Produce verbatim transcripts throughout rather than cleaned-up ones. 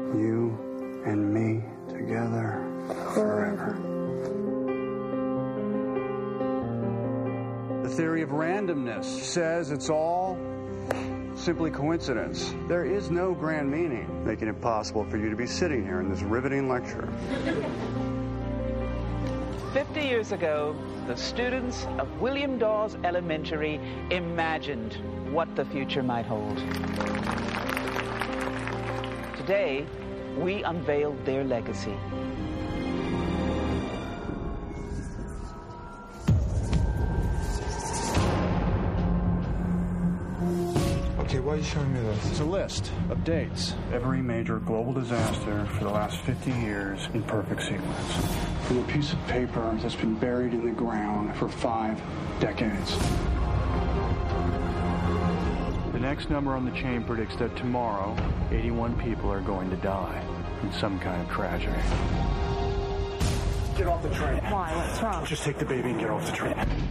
You and me together forever. The theory of randomness says it's all simply coincidence. There is no grand meaning, making it possible for you to be sitting here in this riveting lecture. Fifty years ago, the students of William Dawes Elementary imagined what the future might hold. Today, we unveiled their legacy. Okay, why are you showing me this? It's a list of dates. Every major global disaster for the last fifty years in perfect sequence. From a piece of paper that's been buried in the ground for five decades. The next number on the chain predicts that tomorrow, eighty-one people are going to die in some kind of tragedy. Get off the train. Why? What's wrong? Just take the baby and get off the train.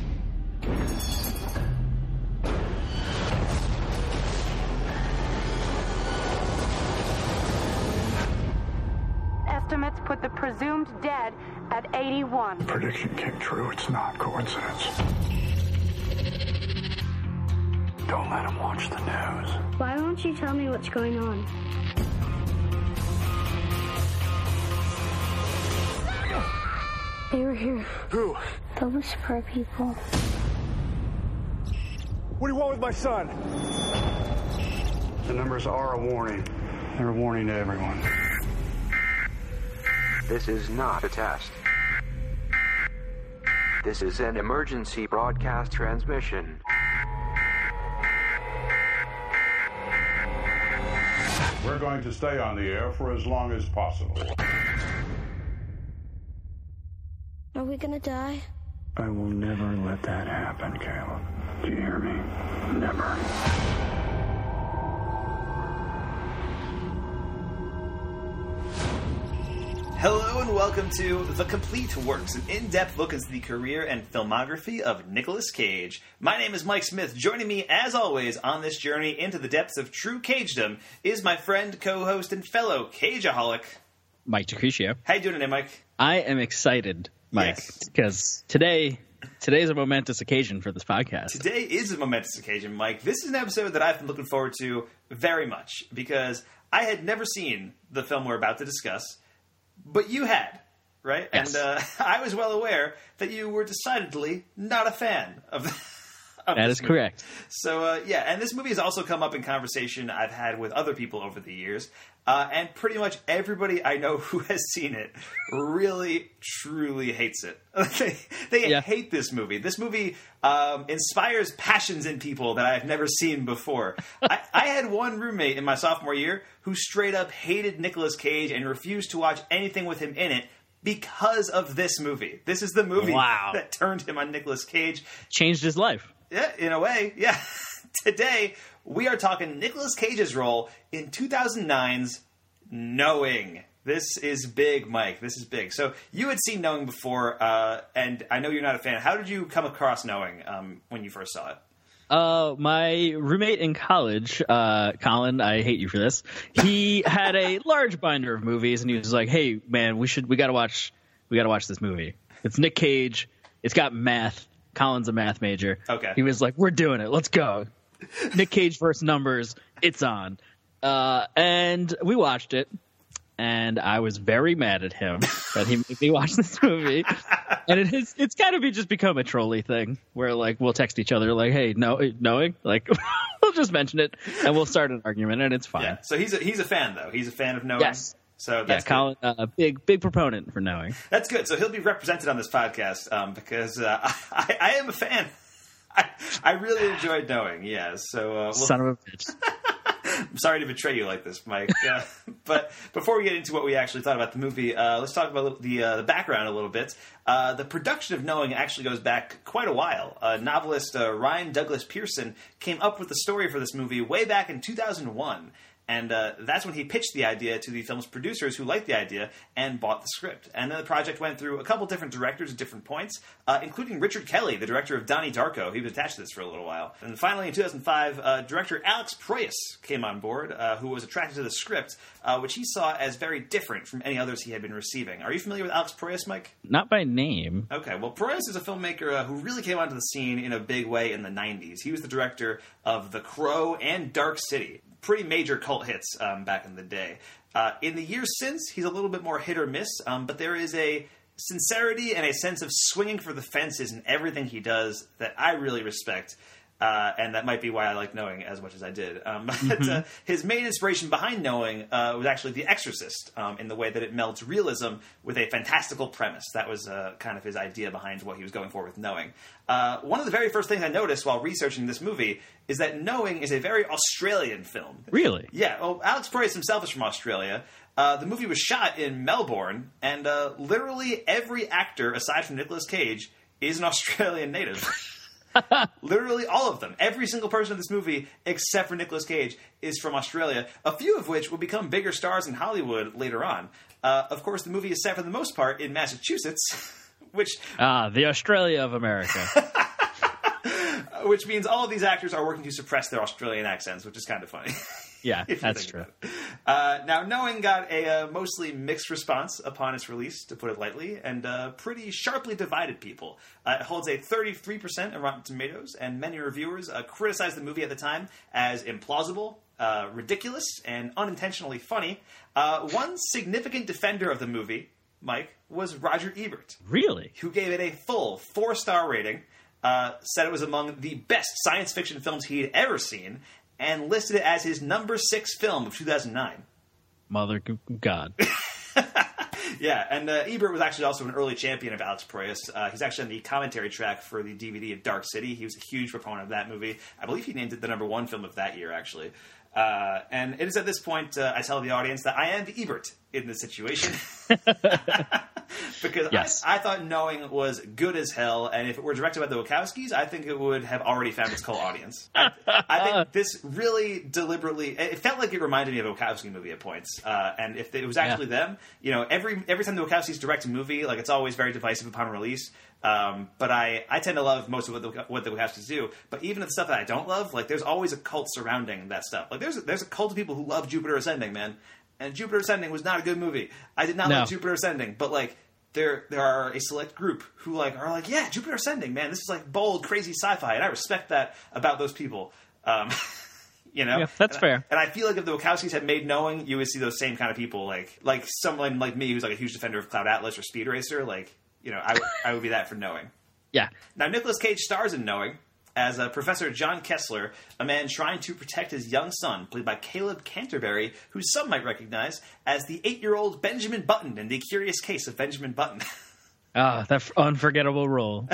Estimates put the presumed dead at eighty-one. The prediction came true. It's not coincidence. Don't let him watch the news. Why won't you tell me what's going on? They were here. Who? The Whisperer people. What do you want with my son? The numbers are a warning. They're a warning to everyone. This is not a test. This is an emergency broadcast transmission. We're going to stay on the air for as long as possible. Are we gonna die? I will never let that happen, Caleb. Do you hear me? Never. Hello and welcome to The Complete Works, an in-depth look into the career and filmography of Nicolas Cage. My name is Mike Smith. Joining me, as always, on this journey into the depths of true Cagedom is my friend, co-host, and fellow Cageaholic, Mike DeCrucio. How you doing today, Mike? I am excited, Mike, because yes. today today's a momentous occasion for this podcast. Today is a momentous occasion, Mike. This is an episode that I've been looking forward to very much because I had never seen the film we're about to discuss. But you had, right? Yes. And uh, I was well aware that you were decidedly not a fan of, the, of That this is movie. correct. So, uh, yeah, and this movie has also come up in conversation I've had with other people over the years. Uh, and pretty much everybody I know who has seen it really, truly hates it. they they yeah. hate this movie. This movie um, inspires passions in people that I've never seen before. I, I had one roommate in my sophomore year who straight up hated Nicolas Cage and refused to watch anything with him in it because of this movie. This is the movie wow. that turned him on Nicolas Cage. Changed his life. Yeah, in a way, yeah. Today, we are talking Nicolas Cage's role in two thousand nine's Knowing. This is big, Mike. This is big. So you had seen Knowing before, uh, and I know you're not a fan. How did you come across Knowing um, when you first saw it? Uh, my roommate in college, uh, Colin, I hate you for this. He had a large binder of movies, and he was like, "Hey, man, we should, we gotta watch, we gotta watch this movie. It's Nick Cage. It's got math. Colin's a math major. Okay. He was like, we're doing it. Let's go. Nick Cage versus Numbers. It's on. Uh, and we watched it, and I was very mad at him that he made me watch this movie. And it is, it's kind of be just become a trolley thing where, like, we'll text each other, like, hey, no, knowing? Like, we'll just mention it, and we'll start an argument, and it's fine. Yeah. So he's a, he's a fan, though. He's a fan of Knowing. Yes. So that's yeah, Colin, a uh, big, big proponent for Knowing. That's good. So he'll be represented on this podcast um, because uh, I, I am a fan. I, I really enjoyed Knowing, yeah. So, uh, we'll... Son of a bitch. I'm sorry to betray you like this, Mike. Uh, but before we get into what we actually thought about the movie, uh, let's talk about the uh, the background a little bit. Uh, the production of Knowing actually goes back quite a while. Uh, novelist uh, Ryan Douglas Pearson came up with the story for this movie way back in two thousand one. And uh, that's when he pitched the idea to the film's producers, who liked the idea and bought the script. And then the project went through a couple different directors at different points, uh, including Richard Kelly, the director of Donnie Darko. He was attached to this for a little while. And finally, in two thousand five, uh, director Alex Proyas came on board, uh, who was attracted to the script, uh, which he saw as very different from any others he had been receiving. Are you familiar with Alex Proyas, Mike? Not by name. Okay, well, Proyas is a filmmaker uh, who really came onto the scene in a big way in the nineties. He was the director of The Crow and Dark City. Pretty major cult hits um, back in the day. Uh, in the years since, he's a little bit more hit or miss, um, but there is a sincerity and a sense of swinging for the fences in everything he does that I really respect. Uh, and that might be why I like Knowing as much as I did. Um, mm-hmm. but, uh, his main inspiration behind Knowing uh, was actually The Exorcist, um, in the way that it melds realism with a fantastical premise. That was uh, kind of his idea behind what he was going for with Knowing. Uh, one of the very first things I noticed while researching this movie is that Knowing is a very Australian film. Really? Yeah. Well, Alex Proyas himself is from Australia. Uh, the movie was shot in Melbourne, and uh, literally every actor, aside from Nicolas Cage, is an Australian native. Literally all of them. Every single person in this movie, except for Nicolas Cage, is from Australia, a few of which will become bigger stars in Hollywood later on. Uh, of course, the movie is set for the most part in Massachusetts, which... Ah, the Australia of America. Which means all of these actors are working to suppress their Australian accents, which is kind of funny. Yeah, that's true. Uh, now, Knowing got a uh, mostly mixed response upon its release, to put it lightly, and uh, pretty sharply divided people. Uh, it holds a thirty-three percent on Rotten Tomatoes, and many reviewers uh, criticized the movie at the time as implausible, uh, ridiculous, and unintentionally funny. Uh, one significant defender of the movie, Mike, was Roger Ebert. Really? Who gave it a full four-star rating, uh, said it was among the best science fiction films he had ever seen, and listed it as his number six film of two thousand nine. Mother God. Yeah, and uh, Ebert was actually also an early champion of Alex Proyas. Uh, he's actually on the commentary track for the D V D of Dark City. He was a huge proponent of that movie. I believe he named it the number one film of that year, actually. Uh, and it is at this point, uh, I tell the audience that I am the Ebert in this situation. Because yes. I, I thought Knowing was good as hell, and if it were directed by the Wachowskis, I think it would have already found its cult audience. I, I think this really deliberately, it felt like it reminded me of a Wachowski movie at points. Uh, and if it was actually yeah. them, you know, every every time the Wachowskis direct a movie, like it's always very divisive upon release. Um, but I, I tend to love most of what the, what the Wachowskis do. But even the stuff that I don't love, like there's always a cult surrounding that stuff. Like there's a, there's a cult of people who love Jupiter Ascending, man. And Jupiter Ascending was not a good movie. I did not no. like Jupiter Ascending, but like there there are a select group who like are like, yeah, Jupiter Ascending, man, this is like bold, crazy sci-fi, and I respect that about those people. Um, you know, yeah, that's and fair. I, and I feel like if the Wachowskis had made Knowing, you would see those same kind of people, like like someone like me who's like a huge defender of Cloud Atlas or Speed Racer. Like, you know, I would I would be that for Knowing. Yeah. Now, Nicolas Cage stars in Knowing as uh, Professor John Kessler, a man trying to protect his young son, played by Caleb Canterbury, who some might recognize as the eight-year-old Benjamin Button in The Curious Case of Benjamin Button. Ah, oh, that f- unforgettable role.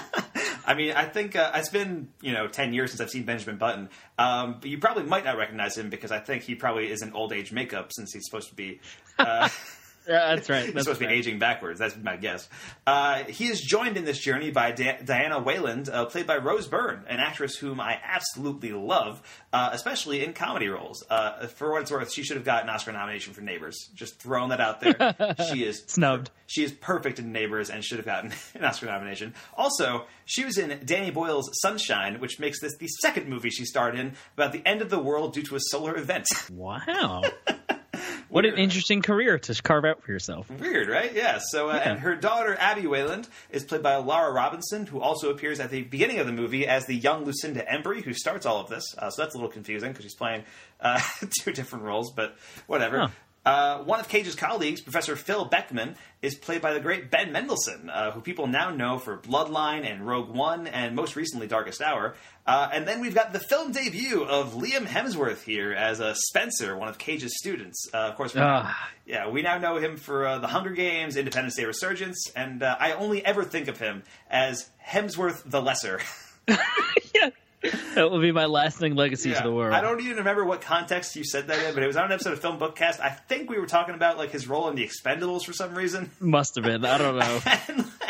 I mean, I think uh, it's been, you know, ten years since I've seen Benjamin Button, um, but you probably might not recognize him because I think he probably is in old age makeup since he's supposed to be... Uh, Yeah, that's right. That's He's supposed right. to be aging backwards. That's my guess. Uh, he is joined in this journey by Di- Diana Wayland, uh, played by Rose Byrne, an actress whom I absolutely love, uh, especially in comedy roles. Uh, for what it's worth, she should have gotten an Oscar nomination for Neighbors. Just throwing that out there. She is snubbed. She is perfect in Neighbors and should have gotten an Oscar nomination. Also, she was in Danny Boyle's Sunshine, which makes this the second movie she starred in about the end of the world due to a solar event. Wow. What an interesting career to carve out for yourself. Weird, right? Yeah. So, uh, yeah. and her daughter, Abby Wayland, is played by Laura Robinson, who also appears at the beginning of the movie as the young Lucinda Embry, who starts all of this. Uh, so that's a little confusing because she's playing uh, two different roles, but whatever. Huh. Uh, one of Cage's colleagues, Professor Phil Beckman, is played by the great Ben Mendelsohn, uh, who people now know for Bloodline and Rogue One, and most recently Darkest Hour. Uh, and then we've got the film debut of Liam Hemsworth here as uh, Spencer, one of Cage's students. Uh, of course, we now, yeah, we now know him for uh, The Hunger Games, Independence Day Resurgence, and uh, I only ever think of him as Hemsworth the Lesser. Yeah. That will be my lasting legacy yeah. to the world. I don't even remember what context you said that in, but it was on an episode of Film Bookcast. I think we were talking about like his role in The Expendables for some reason. Must have been. I don't know. and,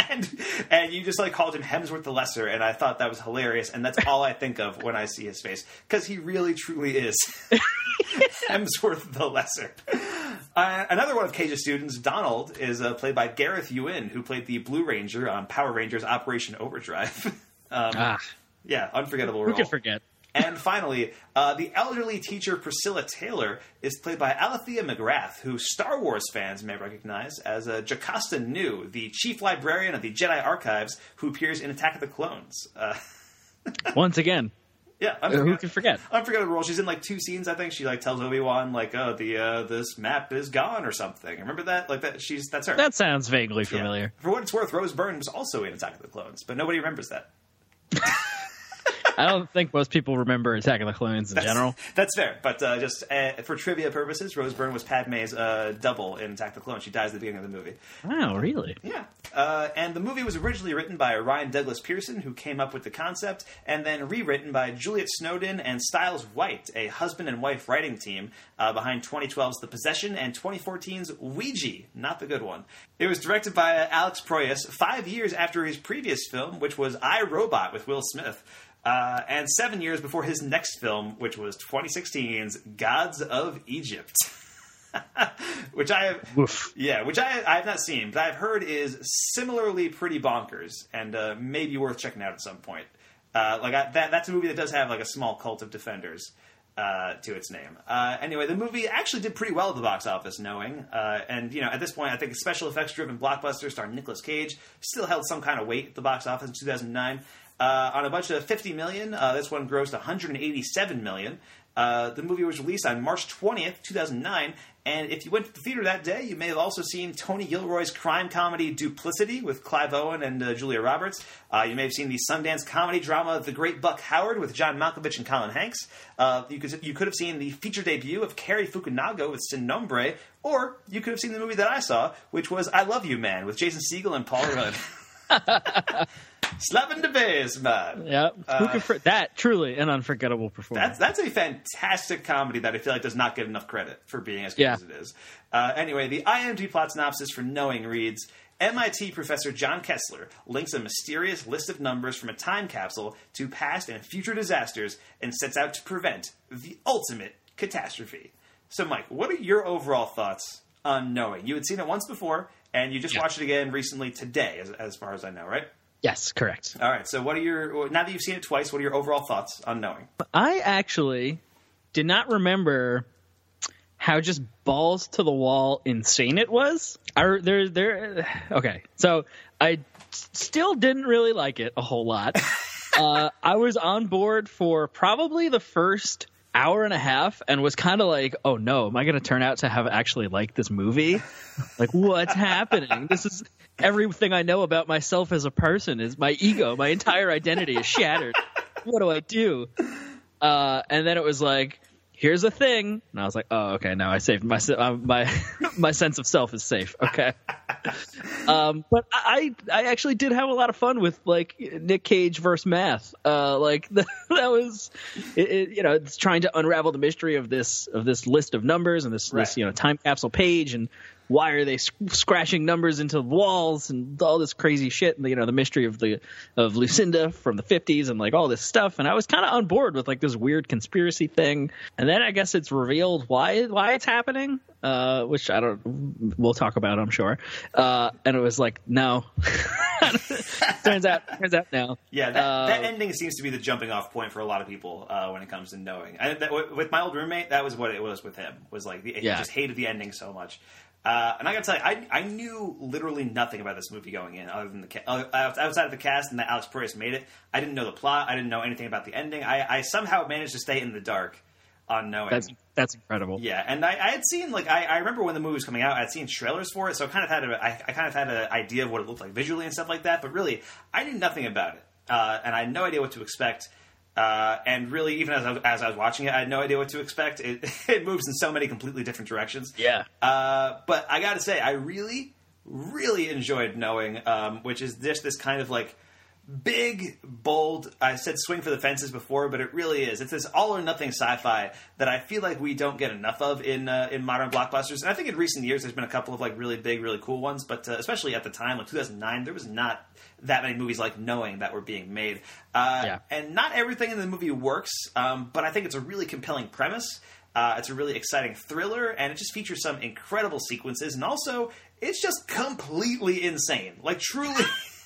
and and you just like called him Hemsworth the Lesser, and I thought that was hilarious, and that's all I think of when I see his face, because he really truly is Hemsworth the Lesser. Uh, another one of Cage's students, Donald, is uh, played by Gareth Ewan, who played the Blue Ranger on Power Rangers Operation Overdrive. um, ah, yeah, unforgettable who role. could forget? And finally, uh, the elderly teacher Priscilla Taylor is played by Alethea McGrath, who Star Wars fans may recognize as uh, Jocasta Nu, the chief librarian of the Jedi Archives, who appears in Attack of the Clones. Uh, Once again. Yeah, who can forget? Unforgettable role. She's in like two scenes, I think. She like tells Obi-Wan like, "Oh, the uh, this map is gone" or something. Remember that? Like that. She's that's her. That sounds vaguely familiar. Yeah. For what it's worth, Rose Byrne was also in Attack of the Clones, but nobody remembers that. I don't think most people remember Attack of the Clones in that's, general. That's fair, but uh, just uh, for trivia purposes, Rose Byrne was Padme's uh, double in Attack of the Clones. She dies at the beginning of the movie. Wow, really? Yeah. Uh, and the movie was originally written by Ryan Douglas Pearson, who came up with the concept, and then rewritten by Juliet Snowden and Styles White, a husband and wife writing team uh, behind twenty twelve's The Possession and twenty fourteen's Ouija, not the good one. It was directed by Alex Proyas five years after his previous film, which was I, Robot with Will Smith. Uh, and seven years before his next film, which was twenty sixteen's Gods of Egypt, which I have, Oof. yeah, which I, I have not seen, but I've heard is similarly pretty bonkers and uh, maybe worth checking out at some point. Uh, like I, that, that's a movie that does have like a small cult of defenders uh, to its name. Uh, anyway, the movie actually did pretty well at the box office, knowing, uh, and you know, at this point, I think a special effects-driven blockbuster starring Nicolas Cage still held some kind of weight at the box office in two thousand nine. Uh, on a budget of fifty million dollars, uh, this one grossed one hundred eighty-seven million dollars. Uh, the movie was released on March twentieth, two thousand nine, and if you went to the theater that day, you may have also seen Tony Gilroy's crime comedy Duplicity with Clive Owen and uh, Julia Roberts. Uh, you may have seen the Sundance comedy drama The Great Buck Howard with John Malkovich and Colin Hanks. Uh, you could you could have seen the feature debut of Cary Fukunaga with Sin Nombre, or you could have seen the movie that I saw, which was I Love You Man with Jason Segel and Paul Rudd. Slapping the bass, man. Yeah, uh, who could for- that truly an unforgettable performance. That's that's a fantastic comedy that I feel like does not get enough credit for being as good yeah. as it is. Uh, anyway, the I M D B plot synopsis for Knowing reads: M I T professor John Kessler links a mysterious list of numbers from a time capsule to past and future disasters and sets out to prevent the ultimate catastrophe. So, Mike, what are your overall thoughts on Knowing? You had seen it once before, and you just yeah. watched it again recently today, as, as far as I know, right? Yes, correct. All right. So, what are your now that you've seen it twice? What are your overall thoughts on Knowing? I actually did not remember how just balls to the wall insane it was. I there there. Okay, so I still didn't really like it a whole lot. uh, I was on board for probably the first hour and a half and was kind of like, oh no, am I going to turn out to have actually liked this movie? Like, what's happening? This is everything I know about myself as a person is my ego. My entire identity is shattered. What do I do? Uh, and then it was like, here's a thing. And I was like, oh, okay, now I saved my uh, my my sense of self is safe. Okay. Um, but I I actually did have a lot of fun with like Nick Cage versus math. Uh, like the, that was, it, it, you know, it's trying to unravel the mystery of this of this list of numbers and this, right. this you know time capsule page, and why are they sc- scratching numbers into walls and all this crazy shit, and you know the mystery of the of Lucinda from the fifties and like all this stuff. And I was kind of on board with like this weird conspiracy thing, and then I guess it's revealed why why it's happening, uh, which I don't. We'll talk about, I'm sure. Uh, and it was like, no. turns out, turns out, no. Yeah, that, uh, that ending seems to be the jumping off point for a lot of people uh, when it comes to Knowing. I, that, with my old roommate, that was what it was with him. Was like the, he yeah. just hated the ending so much. Uh, and I gotta tell you, I, I knew literally nothing about this movie going in, other than the ca- outside of the cast and that Alex Proyas made it. I didn't know the plot. I didn't know anything about the ending. I, I somehow managed to stay in the dark on Knowing. That's that's incredible. Yeah, and I, I had seen like I, I remember when the movie was coming out, I had seen trailers for it, so I kind of had a, I, I kind of had an idea of what it looked like visually and stuff like that. But really, I knew nothing about it, uh, and I had no idea what to expect. Uh, and really, even as I, as I was watching it, I had no idea what to expect. It, it moves in so many completely different directions. Yeah. Uh, but I got to say, I really, really enjoyed Knowing, um, which is just this kind of like big, bold, I said swing for the fences before, but it really is. It's this all-or-nothing sci-fi that I feel like we don't get enough of in uh, in modern blockbusters. And I think in recent years there's been a couple of like really big, really cool ones, but uh, especially at the time, like two thousand nine, there was not that many movies like Knowing that were being made. Uh, yeah. And not everything in the movie works, um, but I think it's a really compelling premise. Uh, it's a really exciting thriller, and it just features some incredible sequences, and also it's just completely insane. Like, truly...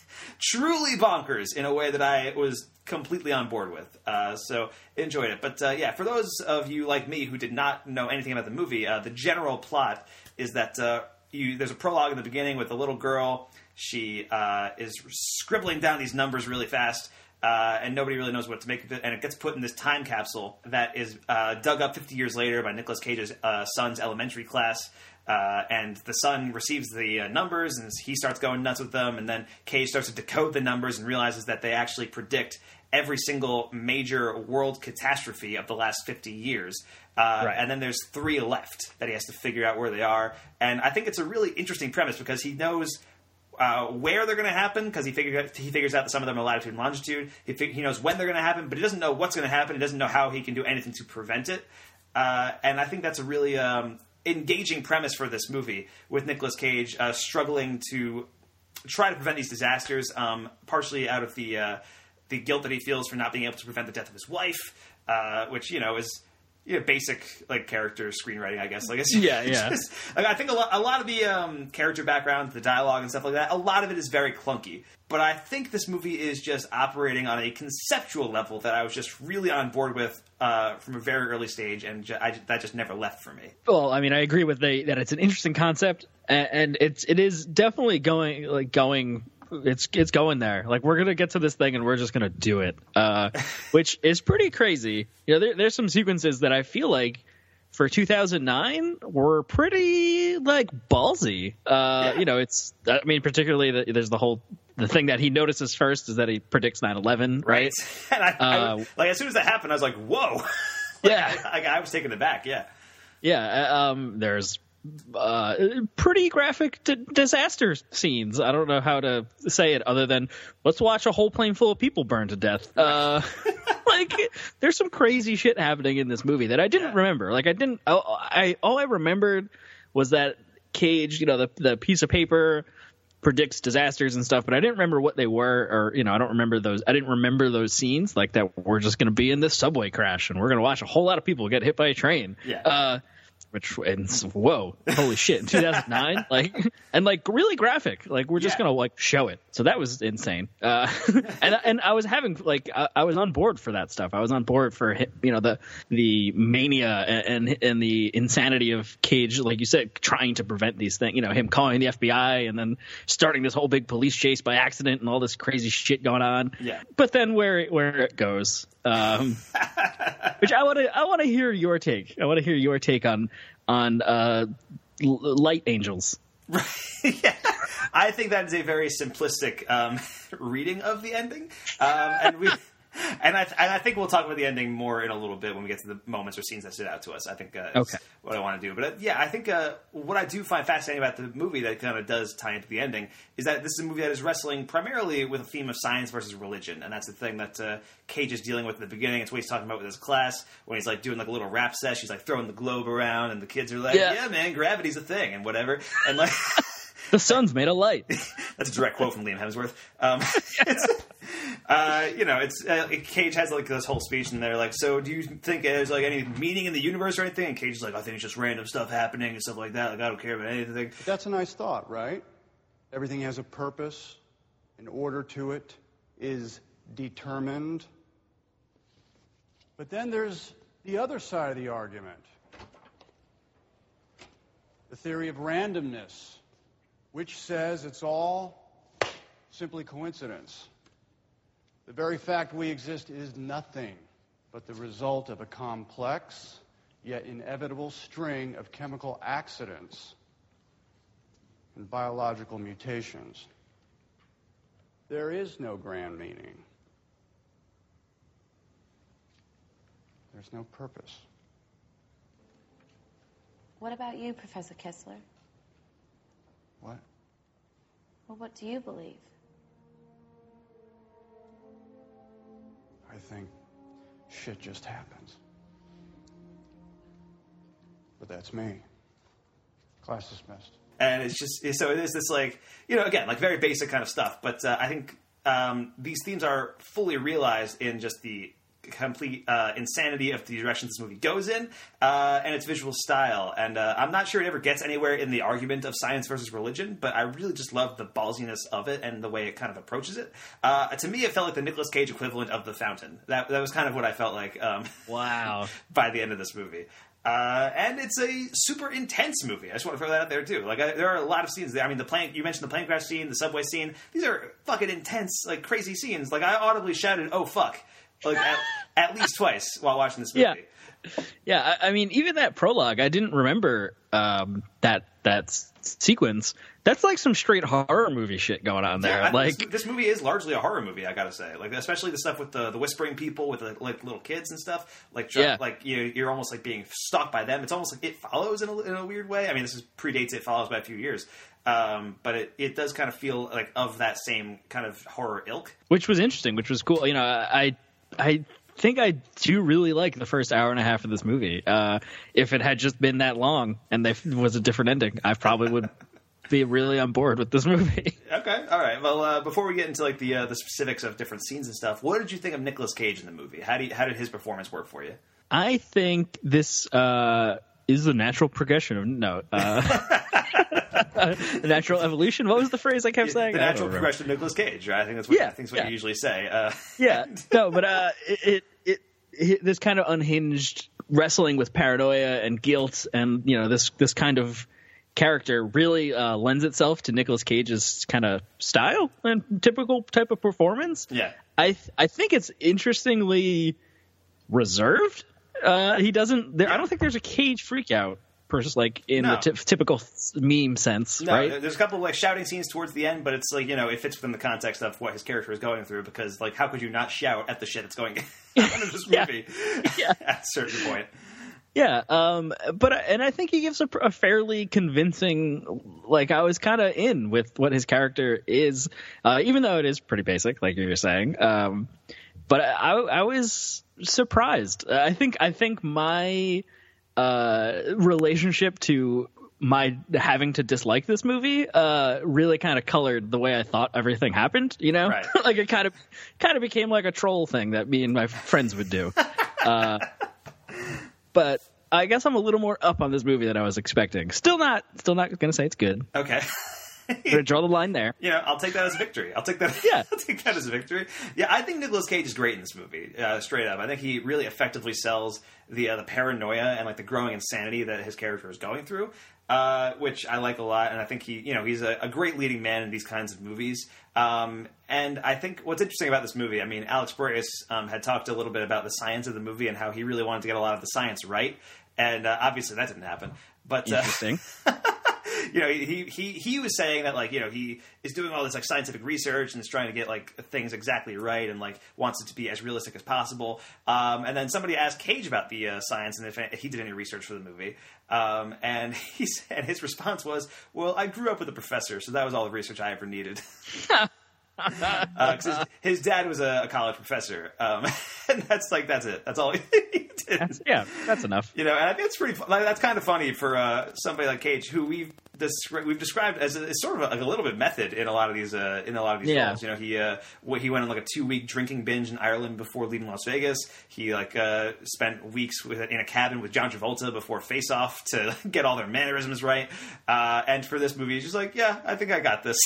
Truly bonkers in a way that I was completely on board with. Uh, so, enjoyed it. But, uh, yeah, for those of you like me who did not know anything about the movie, uh, the general plot is that uh, you, there's a prologue in the beginning with a little girl. She uh, is scribbling down these numbers really fast, uh, and nobody really knows what to make of it. And it gets put in this time capsule that is uh, dug up fifty years later by Nicolas Cage's uh, son's elementary class. Uh, and the son receives the uh, numbers, and he starts going nuts with them, and then Cage starts to decode the numbers and realizes that they actually predict every single major world catastrophe of the last fifty years. Uh, right. And then there's three left that he has to figure out where they are. And I think it's a really interesting premise because he knows uh, where they're going to happen, because he, figure, he figures out that some of them are latitude and longitude. He, fig- he knows when they're going to happen, but he doesn't know what's going to happen. He doesn't know how he can do anything to prevent it. Uh, and I think that's a really... Um, engaging premise for this movie, with Nicolas Cage uh, struggling to try to prevent these disasters, um, partially out of the uh, the guilt that he feels for not being able to prevent the death of his wife, uh, which you know is you know, basic like character screenwriting, I guess. Like it's, yeah, it's yeah. Just, like, I think a lot, a lot of the um, character background, the dialogue and stuff like that, a lot of it is very clunky. But I think this movie is just operating on a conceptual level that I was just really on board with uh, from a very early stage, and ju- I, that just never left for me. Well, I mean, I agree with the, that it's an interesting concept, and, and it's it is definitely going like going. It's it's going there. Like, we're gonna get to this thing, and we're just gonna do it, uh, which is pretty crazy. You know, there, there's some sequences that I feel like for two thousand nine were pretty like ballsy. Uh, yeah. You know, it's I mean, particularly the, there's the whole the thing that he notices first is that he predicts nine eleven, right? right. And I, uh, I, like as soon as that happened, I was like, whoa. like, yeah, I, I, I was taken aback. Yeah, yeah. Um, there's. Uh, pretty graphic d- disaster scenes. I don't know how to say it other than let's watch a whole plane full of people burn to death. Uh, like, there's some crazy shit happening in this movie that I didn't yeah. remember. Like, I didn't. I, I all I remembered was that Cage, you know, the the piece of paper predicts disasters and stuff, but I didn't remember what they were, or you know, I don't remember those. I didn't remember those scenes like that. We're just going to be in this subway crash and we're going to watch a whole lot of people get hit by a train. Yeah. Uh, Which and whoa, holy shit! In two thousand nine, like and like really graphic. Like we're just yeah. gonna like show it. So that was insane. Uh, and and I was having like I, I was on board for that stuff. I was on board for you know the the mania and, and and the insanity of Cage, like you said, trying to prevent these things. You know, him calling the F B I and then starting this whole big police chase by accident and all this crazy shit going on. Yeah. But then where it, where it goes. Um, which I want to I want to hear your take. I want to hear your take on on uh, l- light angels. Right. yeah. I think that is a very simplistic um, reading of the ending, um, and we. And I, and I think we'll talk about the ending more in a little bit when we get to the moments or scenes that stood out to us. I think uh, okay. is what I want to do. But uh, yeah, I think uh, what I do find fascinating about the movie that kind of does tie into the ending is that this is a movie that is wrestling primarily with a theme of science versus religion. And that's the thing that uh, Cage is dealing with at the beginning. It's what he's talking about with his class when he's like doing like a little rap session. He's like throwing the globe around and the kids are like, yeah, yeah man, gravity's a thing and whatever. And like... The sun's made of light. That's a direct quote from Liam Hemsworth. Um, uh, you know, it's uh, Cage has like this whole speech, and they're like, "So, do you think there's like any meaning in the universe or anything?" And Cage is like, "I think it's just random stuff happening and stuff like that. Like, I don't care about anything." That's a nice thought, right? Everything has a purpose, an order to it, is determined. But then there's the other side of the argument, the theory of randomness, which says it's all simply coincidence. The very fact we exist is nothing but the result of a complex, yet inevitable string of chemical accidents and biological mutations. There is no grand meaning. There's no purpose. What about you, Professor Kessler? What? Well, what do you believe? I think shit just happens. But that's me. Class dismissed. And it's just, so it is this, like, you know, again, like very basic kind of stuff. But uh, I think um, these themes are fully realized in just the complete uh, insanity of the direction this movie goes in uh, and its visual style. And uh, I'm not sure it ever gets anywhere in the argument of science versus religion, but I really just love the ballsiness of it and the way it kind of approaches it. Uh, to me, it felt like the Nicolas Cage equivalent of The Fountain. That, that was kind of what I felt like um, Wow. by the end of this movie. Uh, and it's a super intense movie. I just want to throw that out there too. Like, I, there are a lot of scenes there. I mean, the plane, you mentioned the plane crash scene, the subway scene. These are fucking intense, like crazy scenes. Like, I audibly shouted, "Oh fuck!" like at, at least twice while watching this movie. Yeah, yeah. I, I mean, even that prologue, I didn't remember um, that that s- sequence. That's like some straight horror movie shit going on there. Yeah, I, like this, this movie is largely a horror movie, I gotta say. Like, especially the stuff with the, the whispering people with the, like little kids and stuff. Like, try, Yeah. like you, you're almost like being stalked by them. It's almost like It Follows in a, in a weird way. I mean, this is predates It Follows by a few years, um, but it, it does kind of feel like of that same kind of horror ilk. which was interesting, which was cool. You know, I I think I do really like the first hour and a half of this movie. Uh, if it had just been that long and there was a different ending, I probably would be really on board with this movie. Okay, all right. Well, uh, before we get into like the uh, the specifics of different scenes and stuff, what did you think of Nicolas Cage in the movie? How do you, how did his performance work for you? I think this uh, is the natural progression of no. Uh, the natural evolution. What was the phrase I kept saying? The I don't natural remember. progression of Nicolas Cage, right? I think that's what Yeah, I think that's what yeah. you usually say. Uh, Yeah, no, but uh, it, it, it, it this kind of unhinged wrestling with paranoia and guilt, and you know this this kind of character really uh, lends itself to Nicolas Cage's kind of style and typical type of performance. Yeah, I th- I think it's interestingly reserved. Uh, he doesn't. There, I don't think there's a Cage freakout, pers- like in No. the ty- typical meme sense, no, right? there's a couple of like shouting scenes towards the end, but it's like, you know, it fits within the context of what his character is going through, because like how could you not shout at the shit that's going on in this Yeah. movie Yeah. at a certain point? Yeah, um, but and I think he gives a, a fairly convincing. Like I was kind of in with what his character is, uh, even though it is pretty basic, like you were saying. Um, but I, I was surprised. I think I think my uh, relationship to my having to dislike this movie uh, really kind of colored the way I thought everything happened. You know, Right. like it kind of kind of became like a troll thing that me and my friends would do. Uh, But I guess I'm a little more up on this movie than I was expecting. Still not, still not going to say it's good. Okay. I'm going to draw the line there. You know, I'll take that as a victory. I'll take that. Yeah. I'll take that as a victory. Yeah, I think Nicolas Cage is great in this movie. Uh, straight up, I think he really effectively sells the uh, the paranoia and like the growing insanity that his character is going through, uh, which I like a lot. And I think he, you know, he's a, a great leading man in these kinds of movies. Um, and I think what's interesting about this movie, I mean, Alex Proyas um, had talked a little bit about the science of the movie and how he really wanted to get a lot of the science right. And uh, obviously that didn't happen. But uh, Interesting. you know, he, he he was saying that, like, you know, he is doing all this like scientific research and is trying to get like things exactly right and like wants it to be as realistic as possible. Um, and then somebody asked Cage about the uh, science and if he did any research for the movie. Um, and he said his response was, "Well, I grew up with a professor, so that was all the research I ever needed." uh, 'cause his, his dad was a, a college professor, um, and that's like that's it. That's all he did. That's, yeah, that's enough. You know, and I think it's pretty. Like, that's kind of funny for uh, somebody like Cage, who we've descri- we've described as, a, as sort of a, like a little bit method in a lot of these uh, in a lot of these Yeah. roles. You know, he uh, wh- he went on like a two week drinking binge in Ireland before leaving Las Vegas. He like uh, spent weeks with, in a cabin with John Travolta before Face Off to get all their mannerisms right. Uh, and for this movie, he's just like, yeah, I think I got this.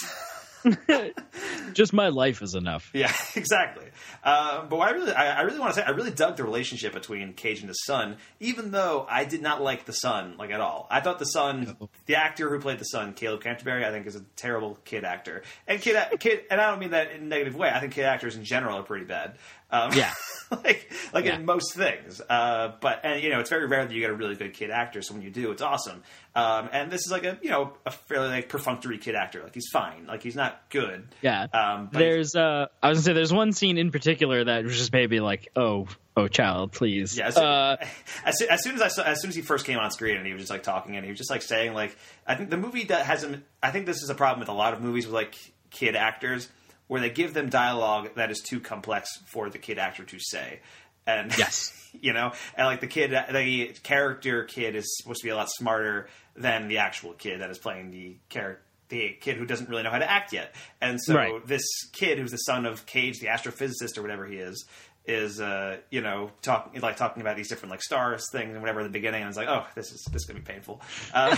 Just my life is enough. Yeah, exactly. Uh, but what I really, I, I really want to say, I really dug the relationship between Cage and his son, even though I did not like the son like at all. I thought the son, the actor who played the son, Caleb Canterbury, I think is a terrible kid actor. And kid, kid, and I don't mean that in a negative way. I think kid actors in general are pretty bad. Um, Yeah. like like Yeah. in most things. Uh, but and you know, it's very rare that you get a really good kid actor. So when you do, it's awesome. Um, and this is like a you know a fairly like perfunctory kid actor. Like he's fine. Like he's not good. Yeah. Um, but There's, uh, I was gonna say, there's one scene in particular that was just maybe like, oh, oh, child, please. Yeah, as soon, Uh, as, soon, as soon as I saw, as soon as he first came on screen and he was just like talking and he was just like saying like, I think the movie that has him. I think this is a problem with a lot of movies with like kid actors where they give them dialogue that is too complex for the kid actor to say. And yes, you know, and like the kid, the character kid is supposed to be a lot smarter than the actual kid that is playing the character. The kid who doesn't really know how to act yet. And so right. this kid who's the son of Cage, the astrophysicist or whatever he is, is, uh, you know, talking like talking about these different like stars things and whatever at the beginning. And it's like, oh, this is this is going to be painful. Uh,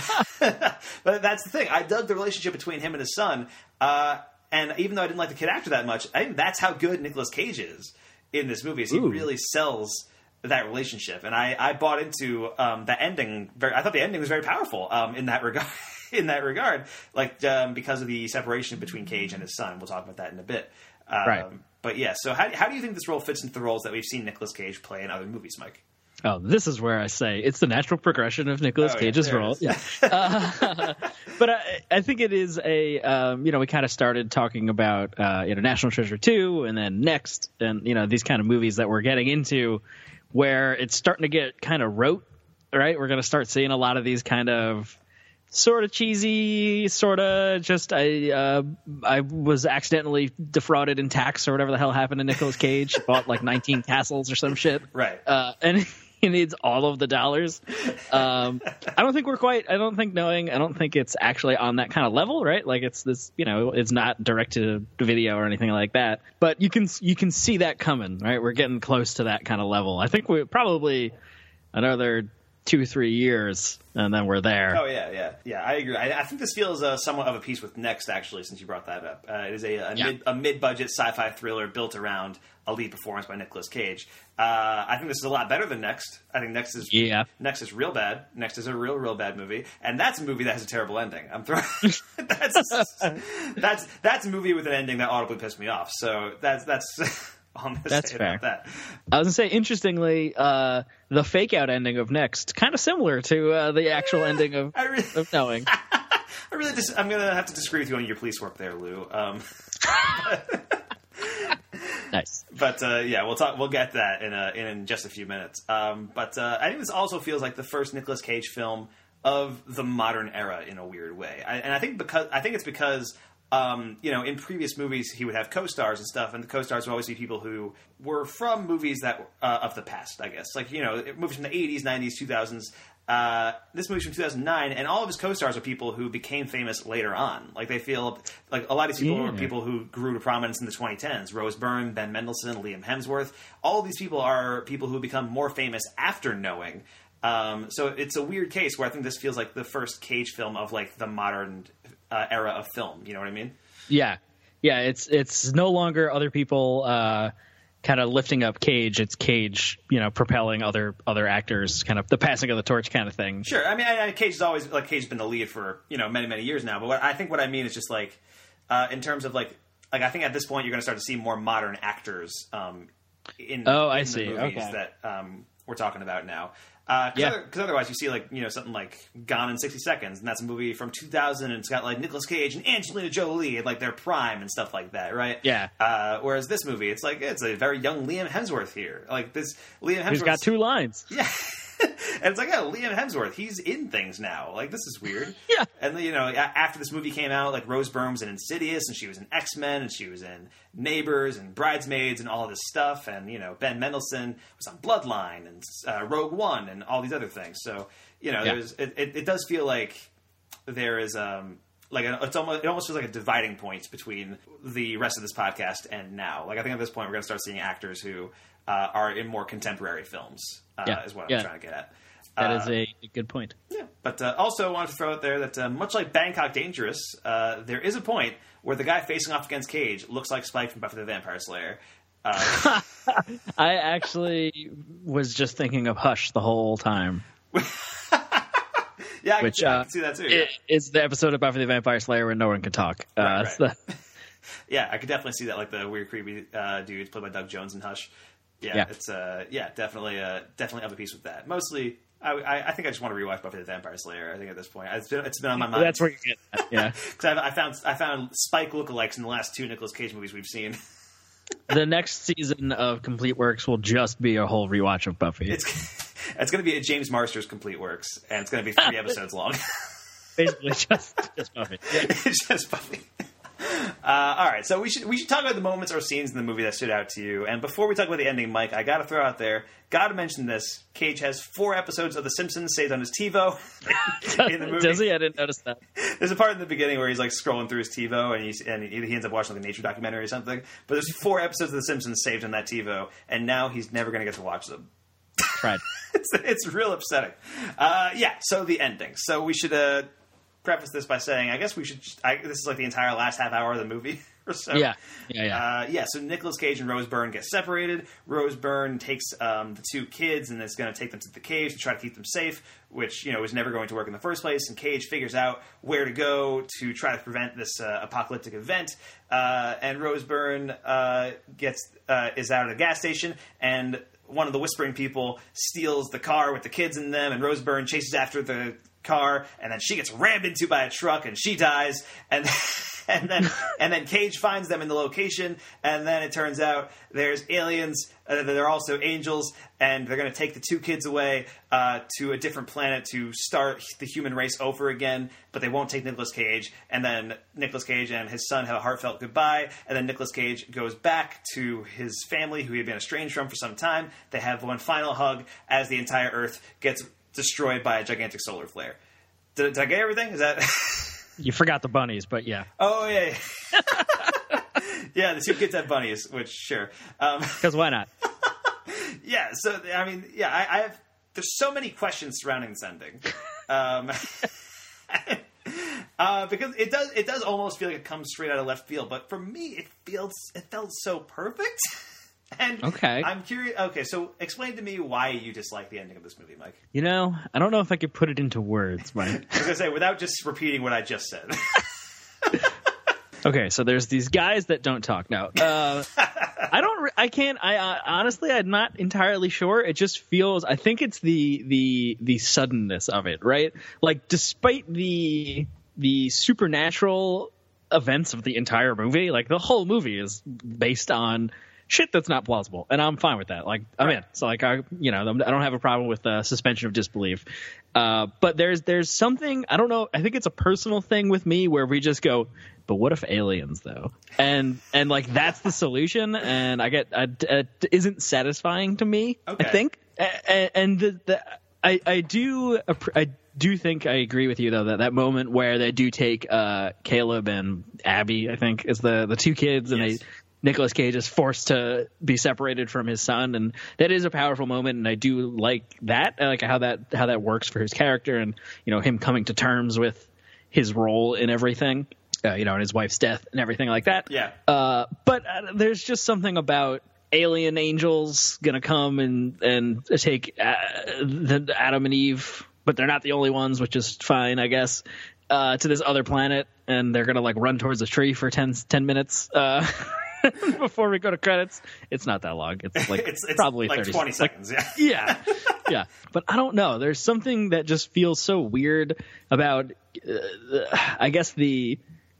but that's the thing. I dug the relationship between him and his son. Uh, and even though I didn't like the kid actor that much, I think that's how good Nicolas Cage is in this movie. Is he Ooh. really sells that relationship. And I, I bought into um, the ending. Very, I thought the ending was very powerful um, in that regard. In that regard, like um, because of the separation between Cage and his son. We'll talk about that in a bit. Um, right. But yeah, so how, how do you think this role fits into the roles that we've seen Nicolas Cage play in other movies, Mike? Oh, this is where I say it's the natural progression of Nicolas oh, Cage's yeah, role. Yeah. uh, but I, I think it is a, um, you know, we kind of started talking about, uh, you know, National Treasure two and then Next and, you know, these kind of movies that we're getting into where it's starting to get kind of rote, right? We're going to start seeing a lot of these kind of sort of cheesy, sort of just I uh, I was accidentally defrauded in tax or whatever the hell happened to Nicolas Cage. Bought like nineteen castles or some shit. Right. Uh, and he needs all of the dollars. Um, I don't think we're quite, I don't think knowing, I don't think it's actually on that kind of level, right? Like it's this, you know, it's not direct to video or anything like that. But you can you can see that coming, right? We're getting close to that kind of level. I think we're probably another two, three years, and then we're there. Oh, yeah, yeah. Yeah, I agree. I, I think this feels uh, somewhat of a piece with Next, actually, since you brought that up. Uh, it is a, a, yeah. mid, a mid-budget sci-fi thriller built around a lead performance by Nicolas Cage. Uh, I think this is a lot better than Next. I think Next is yeah. Next is real bad. Next is a real, real bad movie. And that's a movie that has a terrible ending. I'm throwing... that's, that's, that's a movie with an ending that audibly pissed me off. So that's... that's That's fair. That. I was gonna say, interestingly, uh, the fake out ending of Next kind of similar to uh, the actual yeah, ending of, I really, of Knowing. I really just, I'm gonna have to disagree with you on your police work there, Lou. Um, nice, but uh, yeah, we'll talk. We'll get that in a, in just a few minutes. Um, but uh, I think this also feels like the first Nicolas Cage film of the modern era in a weird way, I, and I think because I think it's because. Um, you know, in previous movies, he would have co-stars and stuff, and the co-stars would always be people who were from movies that uh, of the past, I guess. Like, you know, movies from the eighties, nineties, two thousands. Uh, this movie's from two thousand nine, and all of his co-stars are people who became famous later on. Like, they feel like a lot of these people yeah. are people who grew to prominence in the twenty tens. Rose Byrne, Ben Mendelsohn, Liam Hemsworth. All of these people are people who become more famous after Knowing. Um, so it's a weird case where I think this feels like the first Cage film of, like, the modern uh, era of film. You know what I mean? Yeah. Yeah, it's it's no longer other people uh, kind of lifting up Cage. It's Cage, you know, propelling other other actors, kind of the passing of the torch kind of thing. Sure. I mean, I, I, Cage is always, like, Cage's been the lead for, you know, many, many years now. But what I think what I mean is just, like, uh, in terms of, like, like, I think at this point you're going to start to see more modern actors um, in, oh, in I the see. movies Okay. that um, we're talking about now. Because uh, yeah. other, otherwise you see, like, you know, something like Gone in sixty seconds, and that's a movie from two thousand, and it's got, like, Nicolas Cage and Angelina Jolie at, like, their prime and stuff like that, right? Yeah. Uh, whereas this movie, it's like, it's a very young Liam Hemsworth here. Like, this Liam Hemsworth... He's got two lines. Yeah. And it's like, yeah, Liam Hemsworth, he's in things now. Like, this is weird. Yeah. And, you know, after this movie came out, like, Rose Byrne was in Insidious, and she was in X-Men, and she was in Neighbors, and Bridesmaids, and all of this stuff. And, you know, Ben Mendelsohn was on Bloodline, and uh, Rogue One, and all these other things. So, you know, yeah. there's it, it, it does feel like there is... um Like a, it's almost, it almost feels like a dividing point between the rest of this podcast and now. Like, I think at this point we're going to start seeing actors who uh, are in more contemporary films. Uh, yeah. is what I'm yeah. trying to get at. That uh, is a, a good point. Yeah, but uh, also I wanted to throw out there that uh, much like Bangkok Dangerous, uh, there is a point where the guy facing off against Cage looks like Spike from Buffy the Vampire Slayer. Uh, I actually was just thinking of Hush the whole time. Yeah, I, Which, can, uh, I can see that too. Yeah. It, it's the episode of Buffy the Vampire Slayer where no one can talk. Uh, Right, it's right. The, Yeah, I could definitely see that, like the weird, creepy uh, dude played by Doug Jones in Hush. Yeah, Yeah. it's uh, yeah, definitely, uh, definitely of a piece with that. Mostly, I, I, I think I just want to rewatch Buffy the Vampire Slayer. I think at this point, it's been, it's been on my mind. that's where you get that. Yeah. Because I, I found I found Spike lookalikes in the last two Nicolas Cage movies we've seen. The next season of Complete Works will just be a whole rewatch of Buffy. It's it's going to be a James Marsters Complete Works, and it's going to be three episodes long. Basically, just just Buffy. Yeah. It's just Buffy. Uh, all right, so we should we should talk about the moments or scenes in the movie that stood out to you. And before we talk about the ending, Mike, I got to throw out there, got to mention this. Cage has four episodes of The Simpsons saved on his TiVo in the movie. Does he? I didn't notice that. There's a part in the beginning where he's like scrolling through his TiVo and, he's, and he ends up watching like a nature documentary or something. But there's four episodes of The Simpsons saved on that TiVo, and now he's never going to get to watch them. Right. it's, it's real upsetting. Uh, yeah, so the ending. So we should uh, preface this by saying, I guess we should, I, this is like the entire last half hour of the movie or so. Yeah, yeah, yeah. Uh, yeah, so Nicolas Cage and Rose Byrne get separated. Rose Byrne takes um, the two kids and is going to take them to the cave to try to keep them safe, which, you know, was never going to work in the first place. And Cage figures out where to go to try to prevent this uh, apocalyptic event. Uh, and Rose Byrne uh, gets uh, is out at a gas station, and one of the whispering people steals the car with the kids in them, and Rose Byrne chases after the car, and then she gets rammed into by a truck, and she dies, and and then and then Cage finds them in the location, and then it turns out there's aliens, uh, they're also angels, and they're going to take the two kids away uh, to a different planet to start the human race over again, but they won't take Nicolas Cage, and then Nicolas Cage and his son have a heartfelt goodbye, and then Nicolas Cage goes back to his family, who he had been estranged from for some time. They have one final hug as the entire Earth gets destroyed by a gigantic solar flare. Did, did I get everything? Is that... You forgot the bunnies, but yeah. Oh, yeah. Yeah, the two kids have bunnies, which, sure. Because um, why not? Yeah, so, I mean, yeah, I, I have... There's so many questions surrounding this ending. Um, uh, because it does it does almost feel like it comes straight out of left field, but for me, it feels it felt so perfect. And okay. I'm curious... Okay, so explain to me why you dislike the ending of this movie, Mike. You know, I don't know if I could put it into words, Mike. I was going to say, without just repeating what I just said. Okay, so there's these guys that don't talk now. Uh, I don't. Re- I can't. I uh, honestly, I'm not entirely sure. It just feels. I think it's the the the suddenness of it, right? Like, despite the the supernatural events of the entire movie, like the whole movie is based on shit that's not plausible, and I'm fine with that. Like, I'm right. in. So, like, I, you know, I don't have a problem with uh, suspension of disbelief. Uh, but there's there's something, I don't know. I think it's a personal thing with me where we just go, but what if aliens though? And and like that's the solution, and I get uh, uh, isn't satisfying to me. Okay. I think, and, and the, the I I do I do think I agree with you though that that moment where they do take uh, Caleb and Abby, I think, is the the two kids, and yes. they. Nicolas Cage is forced to be separated from his son, and that is a powerful moment, and I do like that, I like how that how that works for his character, and you know him coming to terms with his role in everything, uh, you know, and his wife's death and everything like that. Yeah. Uh, but uh, there's just something about alien angels gonna come and and take uh, the Adam and Eve, but they're not the only ones, which is fine, I guess. Uh, to this other planet, and they're gonna like run towards a tree for ten, ten minutes. Uh, Before we go to credits, it's not that long. It's like it's, it's probably like thirty twenty seconds. Like, yeah, yeah, yeah. But I don't know. There's something that just feels so weird about, uh, I guess the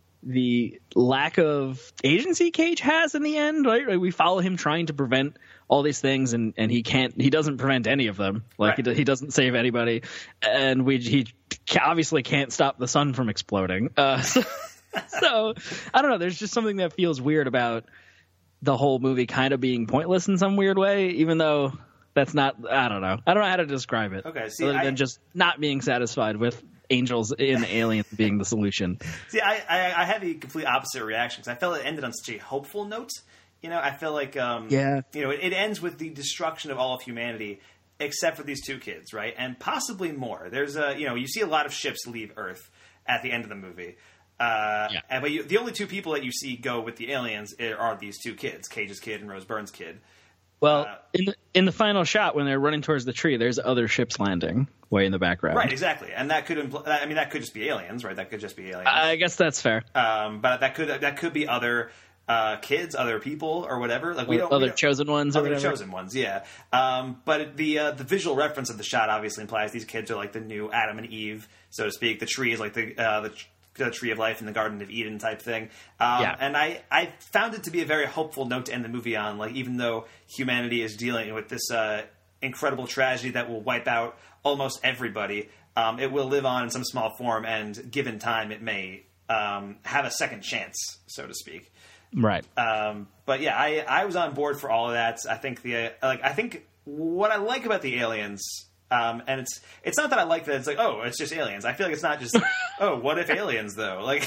the lack of agency Cage has in the end. Right? Like, we follow him trying to prevent all these things, and, and he can't. He doesn't prevent any of them. Like right. he, he doesn't save anybody, and we he obviously can't stop the sun from exploding. Uh, so, So, I don't know. There's just something that feels weird about the whole movie kind of being pointless in some weird way, even though that's not, I don't know. I don't know how to describe it. Okay, see, other I, than just not being satisfied with angels and aliens being the solution. See, I, I, I had the complete opposite reaction because I felt it ended on such a hopeful note. You know, I feel like, um, yeah. you know, it, it ends with the destruction of all of humanity except for these two kids, right? And possibly more. There's a, you know, you see a lot of ships leave Earth at the end of the movie. Uh, yeah. and, but you, the only two people that you see go with the aliens are these two kids, Cage's kid and Rose Byrne's kid. Well, uh, in the, in the final shot, when they're running towards the tree, there's other ships landing way in the background. Right, exactly. And that could impl- I mean, that could just be aliens, right? That could just be aliens. I guess that's fair. Um, but that could that could be other uh, kids, other people, or whatever. Like we don't other we don't, chosen ones, or other whatever. chosen ones, yeah. Um, but the uh, the visual reference of the shot obviously implies these kids are like the new Adam and Eve, so to speak. The tree is like the uh, the the tree of life in the Garden of Eden type thing. Um, yeah. And I, I found it to be a very hopeful note to end the movie on. Like, even though humanity is dealing with this uh, incredible tragedy that will wipe out almost everybody, um, it will live on in some small form, and given time, it may um, have a second chance, so to speak. Right. Um, but yeah, I, I was on board for all of that. I think the uh, like I think what I like about the aliens, um, and it's it's not that I like that it's like, oh, it's just aliens. I feel like it's not just oh, what if aliens though? Like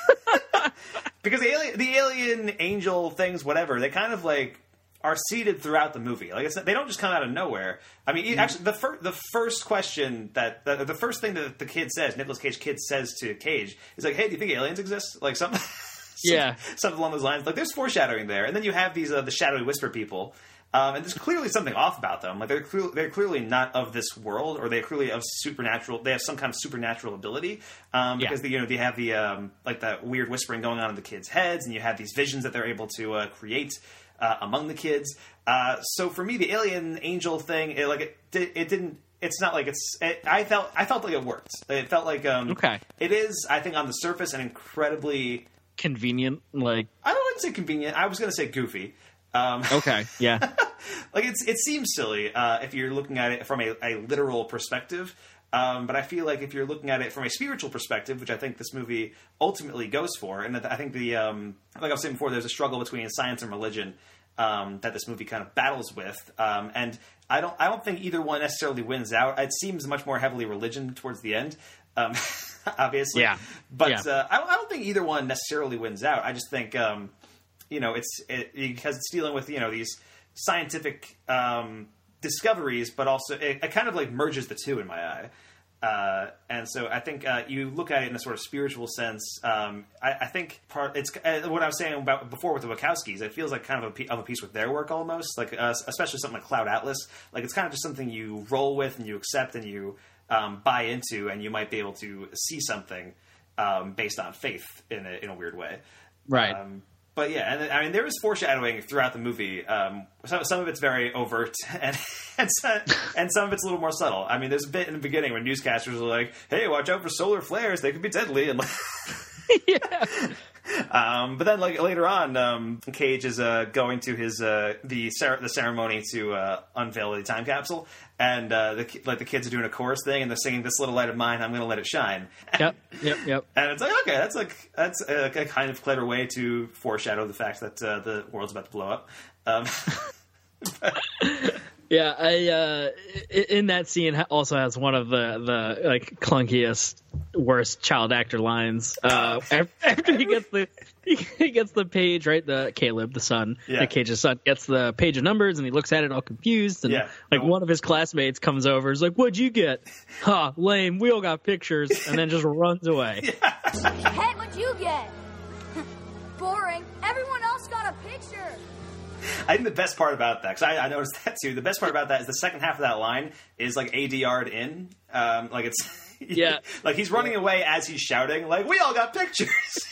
because the alien the alien angel things, whatever, they kind of like are seeded throughout the movie. Like it's, they don't just come out of nowhere. I mean, mm-hmm. actually, the first the first question that the, the first thing that the kid says, Nicolas Cage kid says to Cage is like, "Hey, do you think aliens exist?" Like something. Yeah, something along those lines. Like there's foreshadowing there, and then you have these uh, the shadowy whisper people, um, and there's clearly something off about them. Like they're clearly, they're clearly not of this world, or they're clearly of supernatural. They have some kind of supernatural ability um, because yeah. the, you know they have the um, like that weird whispering going on in the kids' heads, and you have these visions that they're able to uh, create uh, among the kids. Uh, so for me, the alien angel thing, it, like it, it didn't. It's not like it's. It, I felt I felt like it worked. It felt like um, okay. It is, I think, on the surface, an incredibly convenient, like I don't want to say convenient. I was going to say goofy. Um, okay, yeah. like it's it seems silly uh, if you're looking at it from a, a literal perspective, um, but I feel like if you're looking at it from a spiritual perspective, which I think this movie ultimately goes for, and I think the um, like I was saying before, there's a struggle between science and religion um, that this movie kind of battles with, um, and I don't I don't think either one necessarily wins out. It seems much more heavily religion towards the end. Um, obviously. Yeah. But yeah. Uh, I, don't, I don't think either one necessarily wins out. I just think, um, you know, it's it, because it's dealing with, you know, these scientific um, discoveries, but also it, it kind of like merges the two in my eye. Uh, and so I think uh, you look at it in a sort of spiritual sense. Um, I, I think part it's uh, what I was saying about before with the Wachowskis. It feels like kind of a, of a piece with their work almost, like uh, especially something like Cloud Atlas. Like it's kind of just something you roll with and you accept and you Um, buy into, and you might be able to see something um, based on faith in a, in a weird way, right? Um, but yeah, and I mean, there is foreshadowing throughout the movie. Um, some, some of it's very overt, and and some, and some of it's a little more subtle. I mean, there's a bit in the beginning when newscasters are like, "Hey, watch out for solar flares; they could be deadly." And like, yeah. Um, but then, like later on, um, Cage is uh, going to his uh, the cer- the ceremony to uh, unveil the time capsule, and uh, the like the kids are doing a chorus thing, and they're singing "This Little Light of Mine, I'm Going to Let It Shine." Yep, yep, yep. And it's like, okay, that's like that's a, a kind of clever way to foreshadow the fact that uh, the world's about to blow up. Um, but, yeah, I uh, in that scene also has one of the the like clunkiest, worst child actor lines. Uh, after he gets the he gets the page, right? The Caleb, the son, yeah. the Cage's son, gets the page of numbers, and he looks at it all confused. And yeah. like one of his classmates comes over, is like, "What'd you get?" "Ha, lame. We all got pictures," and then just runs away. Yeah. Hey, what'd you get? Boring. Everyone else got a picture. I think the best part about that, because I, I noticed that too, the best part about that is the second half of that line is like A D R'd in. Um, like it's, yeah. like he's running away as he's shouting, like, "We all got pictures."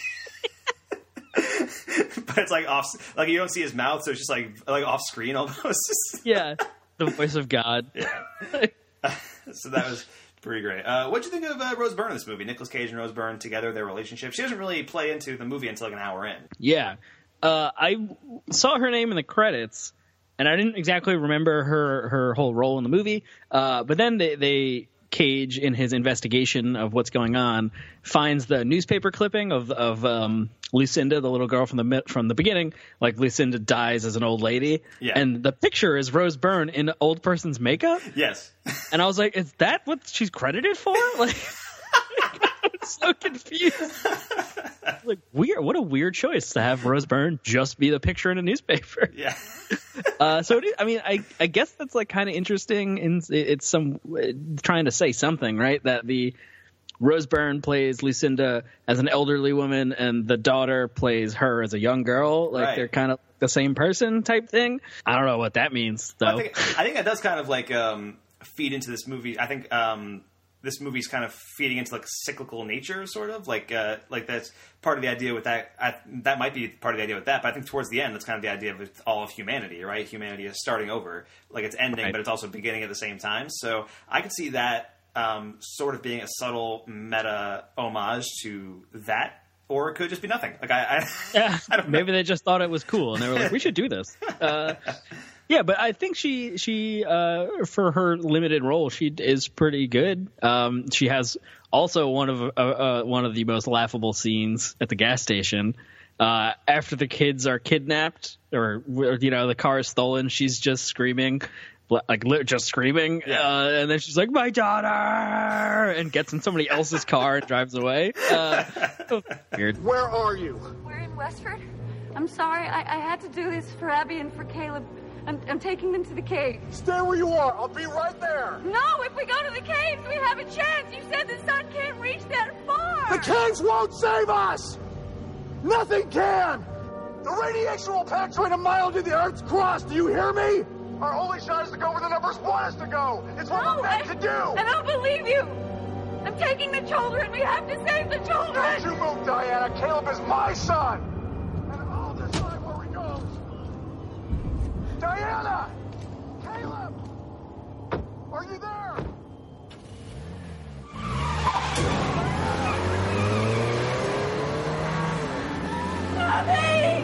But it's like off, like you don't see his mouth, so it's just like like off screen almost. Yeah, the voice of God. Yeah. uh, so that was pretty great. Uh, what'd you think of uh, Rose Byrne in this movie? Nicolas Cage and Rose Byrne together, their relationship. She doesn't really play into the movie until like an hour in. Yeah. Uh, I saw her name in the credits, and I didn't exactly remember her, her whole role in the movie. Uh, but then they, they Cage, in his investigation of what's going on, finds the newspaper clipping of of um, Lucinda, the little girl from the from the beginning. Like Lucinda dies as an old lady, yeah. and the picture is Rose Byrne in old person's makeup. Yes, and I was like, "Is that what she's credited for?" Like, I was so confused. Like weird, what a weird choice to have Rose Byrne just be the picture in a newspaper. Yeah. uh, so it is, I mean, I I guess that's like kind of interesting. In it's some trying to say something, right? That the Rose Byrne plays Lucinda as an elderly woman, and the daughter plays her as a young girl. Like right. They're kind of the same person type thing. I don't know what that means, though. Well, I think I think that does kind of like um, feed into this movie. I think. Um, This movie's kind of feeding into like cyclical nature, sort of like uh, like that's part of the idea with that. I, that might be part of the idea with that, but I think towards the end, that's kind of the idea of all of humanity, right? Humanity is starting over, like it's ending, right. But it's also beginning at the same time. So I could see that um, sort of being a subtle meta homage to that, or it could just be nothing. Like I, I, yeah, I don't maybe know. They just thought it was cool, and they were like, "We should do this." Uh, Yeah, but I think she she uh, for her limited role, she is pretty good. Um, she has also one of uh, uh, one of the most laughable scenes at the gas station. Uh, after the kids are kidnapped, or you know the car is stolen, she's just screaming, like just screaming, yeah. uh, and then she's like, "My daughter!" and gets in somebody else's car and drives away. Uh, weird. Where are you? We're in Westford. I'm sorry. I, I had to do this for Abby and for Caleb. I'm, I'm taking them to the cave. Stay where you are. I'll be right there. No, if we go to the caves, we have a chance. You said the sun can't reach that far. The caves won't save us. Nothing can. The radiation will penetrate a mile into the Earth's crust. Do you hear me? Our only shot is to go where the numbers want us to go. It's what no, we're meant I, to do. I don't believe you. I'm taking the children. We have to save the children. Don't you move, Diana. Caleb is my son. And I'll decide where we go. Diana! Caleb! Are you there? Mommy!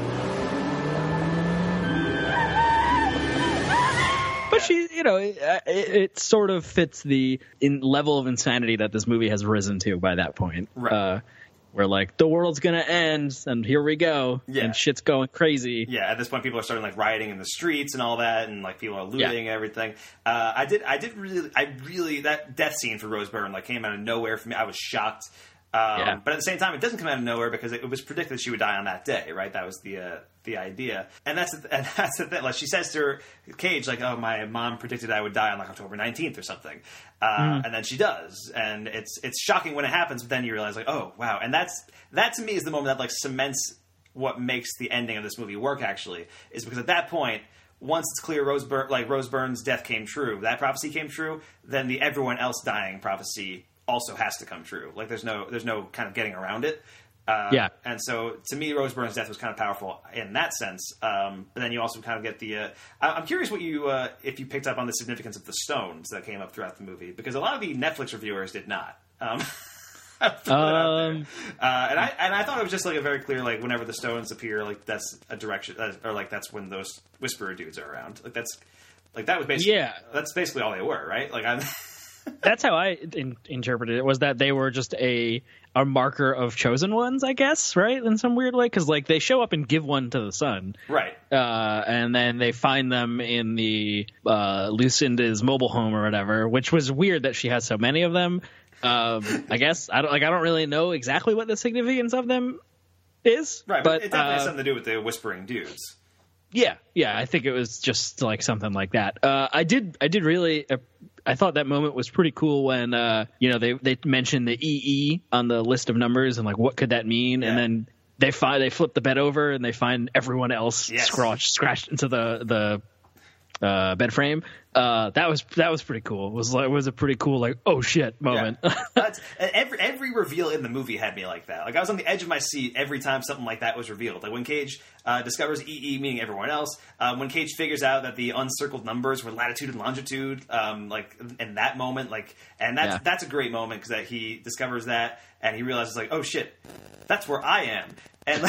But she, you know, it, it, it sort of fits the in level of insanity that this movie has risen to by that point. Right. Uh, where like the world's gonna end, and here we go, yeah. and shit's going crazy. Yeah, at this point, people are starting like rioting in the streets and all that, and like people are looting yeah. and everything. Uh, I did, I did really, I really that death scene for Rose Byrne like came out of nowhere for me. I was shocked. Um, yeah. But at the same time, it doesn't come out of nowhere because it, it was predicted she would die on that day, right? That was the uh, the idea, and that's the, and that's the thing. Like she says to her Cage, like, "Oh, my mom predicted I would die on like October nineteenth or something," uh, mm. and then she does, and it's it's shocking when it happens. But then you realize, like, oh wow, and that's that to me is the moment that like cements what makes the ending of this movie work. Actually, is because at that point, once it's clear Rose Byrne, like Rose Byrne's death came true, that prophecy came true, then the everyone else dying prophecy also has to come true. Like there's no there's no kind of getting around it. Uh, yeah. And so to me, Rose Byrne's death was kind of powerful in that sense. Um, but then you also kind of get the. Uh, I'm curious what you uh, if you picked up on the significance of the stones that came up throughout the movie, because a lot of the Netflix reviewers did not. Um, um uh, and I and I thought it was just like a very clear like whenever the stones appear, like that's a direction, uh, or like that's when those Whisperer dudes are around. Like that's like that was basically yeah. That's basically all they were, right? Like I'm. That's how I in, interpreted it, was that they were just a a marker of chosen ones, I guess, right? In some weird way, because like they show up and give one to the sun, right? Uh, and then they find them in the uh, Lucinda's mobile home or whatever, which was weird that she has so many of them. Um, I guess I don't like I don't really know exactly what the significance of them is, right? But, but it definitely uh, has something to do with the whispering dudes. Yeah, yeah, I think it was just like something like that. Uh, I did, I did really. Uh, I thought that moment was pretty cool when uh, you know they they mentioned the E E on the list of numbers and like what could that mean, yeah. and then they find they flip the bed over and they find everyone else yes. scratched scratched into the the. Uh, bed frame. Uh, that was that was pretty cool. It was like it was a pretty cool like oh shit moment. Yeah. That's, every every reveal in the movie had me like that. Like I was on the edge of my seat every time something like that was revealed. Like when Cage uh, discovers E E meaning everyone else. Um, when Cage figures out that the uncircled numbers were latitude and longitude. Um, like in that moment, like and that's yeah. that's a great moment because that he discovers that and he realizes like oh shit, that's where I am and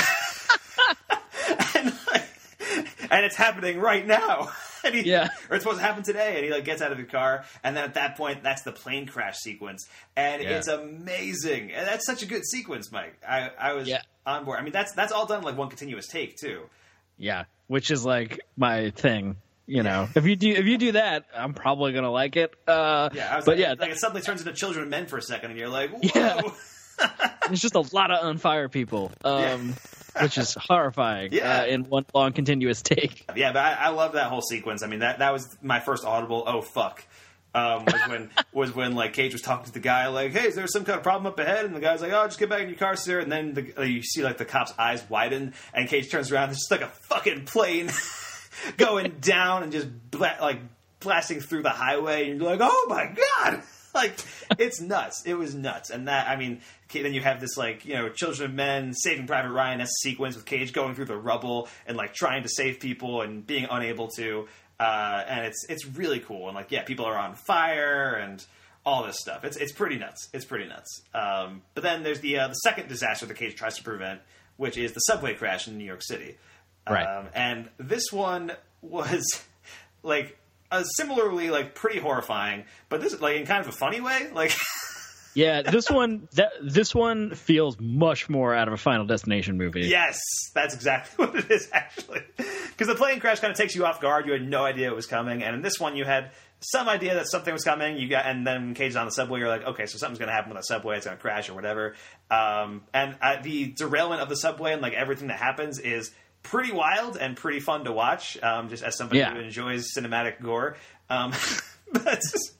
and, like, and it's happening right now. And he, yeah. Or it's supposed to happen today, and he like gets out of the car, and then at that point, that's the plane crash sequence, and yeah. it's amazing, and that's such a good sequence, Mike. I, I was yeah. on board. I mean, that's that's all done in like one continuous take too. Yeah, which is like my thing. You know, if you do if you do that, I'm probably gonna like it. Uh, yeah, I was but like, yeah, like it suddenly turns into Children of Men for a second, and you're like, whoa. Yeah. There's just a lot of on fire people. Um, yeah. Which is horrifying yeah. uh, in one long continuous take. Yeah, but I, I love that whole sequence. I mean, that that was my first audible, oh, fuck, um, was when was when like Cage was talking to the guy, like, hey, is there some kind of problem up ahead? And the guy's like, oh, just get back in your car, sir. And then the, uh, you see like the cop's eyes widen, and Cage turns around, and it's just like a fucking plane going down and just bla- like blasting through the highway. And you're like, oh, my God. Like, it's nuts. It was nuts. And that, I mean, then you have this, like, you know, Children of Men, Saving Private Ryan-esque sequence with Cage going through the rubble and, like, trying to save people and being unable to. Uh, and it's it's really cool. And, like, yeah, people are on fire and all this stuff. It's it's pretty nuts. It's pretty nuts. Um, but then there's the uh, the second disaster that Cage tries to prevent, which is the subway crash in New York City. Right. Um, and this one was... like uh, similarly like pretty horrifying, but this is like in kind of a funny way. Like, yeah, this one that this one feels much more out of a Final Destination movie. Yes, that's exactly what it is actually. Because the plane crash kind of takes you off guard. You had no idea it was coming, and in this one you had some idea that something was coming. You got, and then Cage is on the subway. You're like, okay, so something's going to happen with the subway. It's going to crash or whatever. Um, and uh, the derailment of the subway and like everything that happens is pretty wild and pretty fun to watch. Um, just as somebody yeah. who enjoys cinematic gore. Um, but,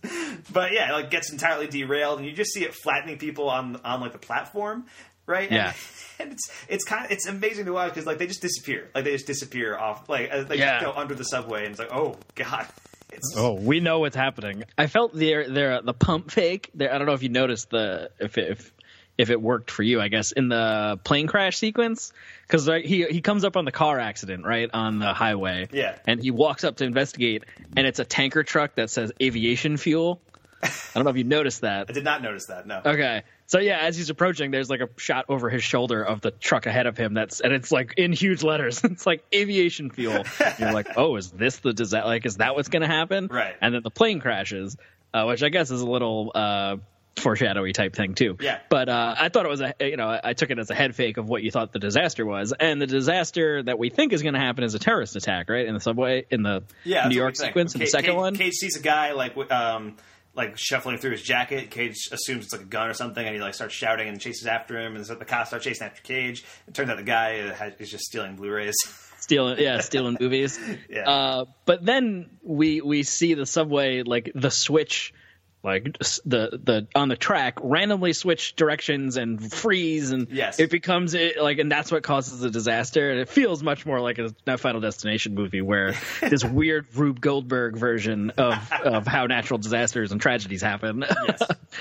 but yeah, it like gets entirely derailed, and you just see it flattening people on on like the platform, right? Yeah. And, and it's it's kind of it's amazing to watch because like they just disappear, like they just disappear off, like they yeah. just go under the subway, and it's like, oh god. It's oh, we know what's happening. I felt the the the pump fake there. I don't know if you noticed the if it, if if it worked for you. I guess in the plane crash sequence, because like, he he comes up on the car accident right on the highway. Yeah, and he walks up to investigate, and it's a tanker truck that says aviation fuel. I don't know if you noticed that. I did not notice that. No. Okay. So yeah, as he's approaching, there's like a shot over his shoulder of the truck ahead of him. That's and it's like in huge letters. It's like aviation fuel. And you're like, oh, is this the disaster? Like, is that what's going to happen? Right. And then the plane crashes, uh, which I guess is a little uh, foreshadowy type thing too. Yeah. But uh, I thought it was a you know I took it as a head fake of what you thought the disaster was, and the disaster that we think is going to happen is a terrorist attack, right? In the subway, in the yeah, New York sequence, in the second Cage, one. Cage sees a guy like. Um, like shuffling through his jacket. Cage assumes it's like a gun or something, and he like starts shouting and chases after him. And so the cops start chasing after Cage. It turns out the guy is just stealing Blu-rays, stealing yeah, stealing movies. Yeah. Uh, but then we we see the subway like the switch, like the the on the track randomly switch directions and freeze, and yes. it becomes it, like, and that's what causes a disaster. And it feels much more like a, a Final Destination movie where this weird Rube Goldberg version of of how natural disasters and tragedies happen. Yes.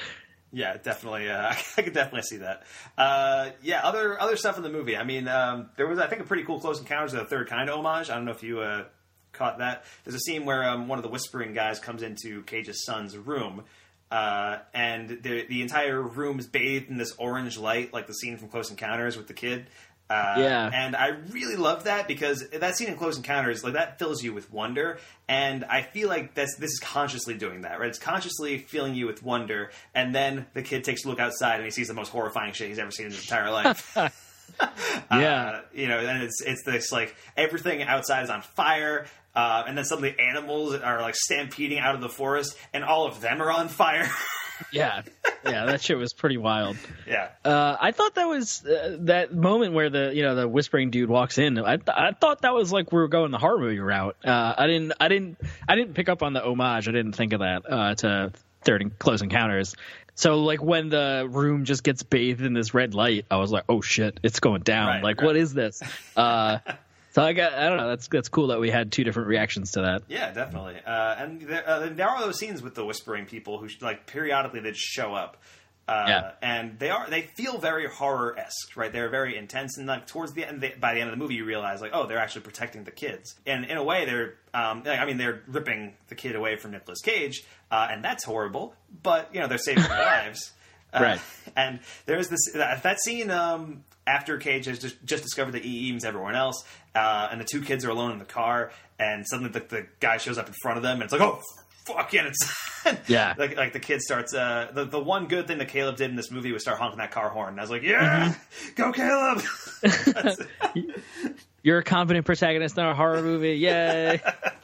Yeah, definitely. Uh, I could definitely see that. Uh, yeah, other other stuff in the movie. I mean, um, there was I think a pretty cool Close Encounters of the Third Kind homage. I don't know if you uh, caught that. There's a scene where um, one of the whispering guys comes into Cage's son's room. Uh, and the, the entire room is bathed in this orange light, like the scene from Close Encounters with the kid. Uh, yeah. And I really love that because that scene in Close Encounters, like that fills you with wonder. And I feel like that's, this is consciously doing that, right? It's consciously filling you with wonder. And then the kid takes a look outside and he sees the most horrifying shit he's ever seen in his entire life. yeah. Uh, you know, and it's, it's this like everything outside is on fire. Uh, and then suddenly animals are like stampeding out of the forest, and all of them are on fire. yeah, yeah, that shit was pretty wild. Yeah, uh, I thought that was uh, that moment where the you know the whispering dude walks in. I th- I thought that was like we were going the horror movie route. Uh, I didn't I didn't I didn't pick up on the homage. I didn't think of that uh, to Third and Close Encounters. So like when the room just gets bathed in this red light, I was like, oh shit, it's going down. Right, like right. What is this? Uh, So I got, I don't know. That's that's cool that we had two different reactions to that. Yeah, definitely. Uh, and there, uh, there are those scenes with the whispering people who like periodically they just show up. Uh, yeah. And they are they feel very horror-esque, right? They're very intense, and like towards the end, they, by the end of the movie, you realize like, oh, they're actually protecting the kids. And in a way, they're, um, I mean, they're ripping the kid away from Nicolas Cage, uh, and that's horrible. But you know, they're saving their lives. Uh, right. And there's this that, that scene um, after Cage has just, just discovered that he eames everyone else, uh, and the two kids are alone in the car, and suddenly the, the guy shows up in front of them, and it's like, oh, fuck, yeah, and it's yeah, like like the kid starts. Uh, the the one good thing that Caleb did in this movie was start honking that car horn. And I was like, yeah, mm-hmm. Go Caleb. You're a confident protagonist in a horror movie, yay.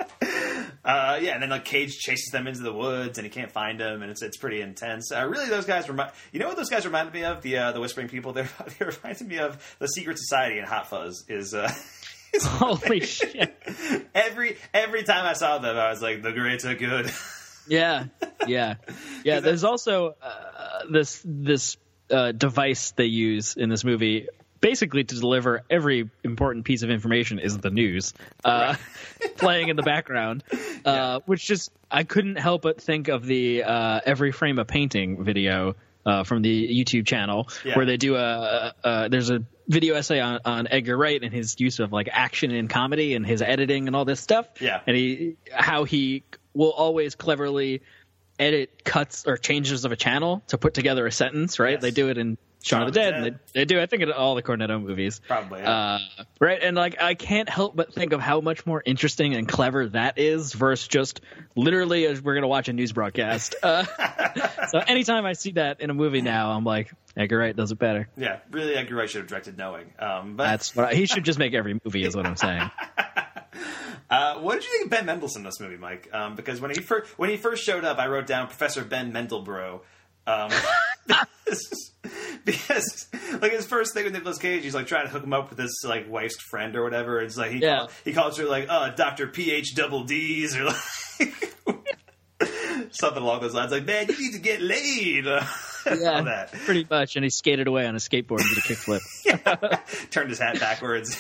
Uh, yeah, and then like Cage chases them into the woods, and he can't find them, and it's it's pretty intense. Uh, really, those guys remind you know what those guys reminded me of the uh, the Whispering People. They they reminded me of the Secret Society in Hot Fuzz. Is uh, holy shit! Every every time I saw them, I was like, the greats are good. yeah, yeah, yeah. There's also uh, this this uh, device they use in this movie. Basically, to deliver every important piece of information is the news uh, playing in the background, uh, yeah. which just I couldn't help but think of the uh, Every Frame a Painting video uh, from the YouTube channel yeah. where they do a, a, a there's a video essay on, on Edgar Wright and his use of like action in comedy and his editing and all this stuff. Yeah, and he how he will always cleverly edit cuts or changes of a channel to put together a sentence. Right, yes. They do it in Shaun of the Dead. And they, they do, I think, in all the Cornetto movies. Probably, yeah. Uh, right? And, like, I can't help but think of how much more interesting and clever that is versus just literally as we're going to watch a news broadcast. Uh, so anytime I see that in a movie now, I'm like, Edgar Wright does it better. Yeah, really, Edgar Wright should have directed Knowing. Um, but That's what I, he should just make every movie is what I'm saying. Uh, what did you think of Ben Mendelsohn in this movie, Mike? Um, because when he first when he first showed up, I wrote down Professor Ben Mendelbro. Um, because like his first thing with Nicolas Cage, he's like trying to hook him up with his like wife's friend or whatever. It's like he yeah. call, he calls her like, "Oh, Doctor P H double D's" or like something along those lines. Like, man, you need to get laid. Yeah, all that. Pretty much. And he skated away on a skateboard and did a kickflip. Yeah. Turned his hat backwards.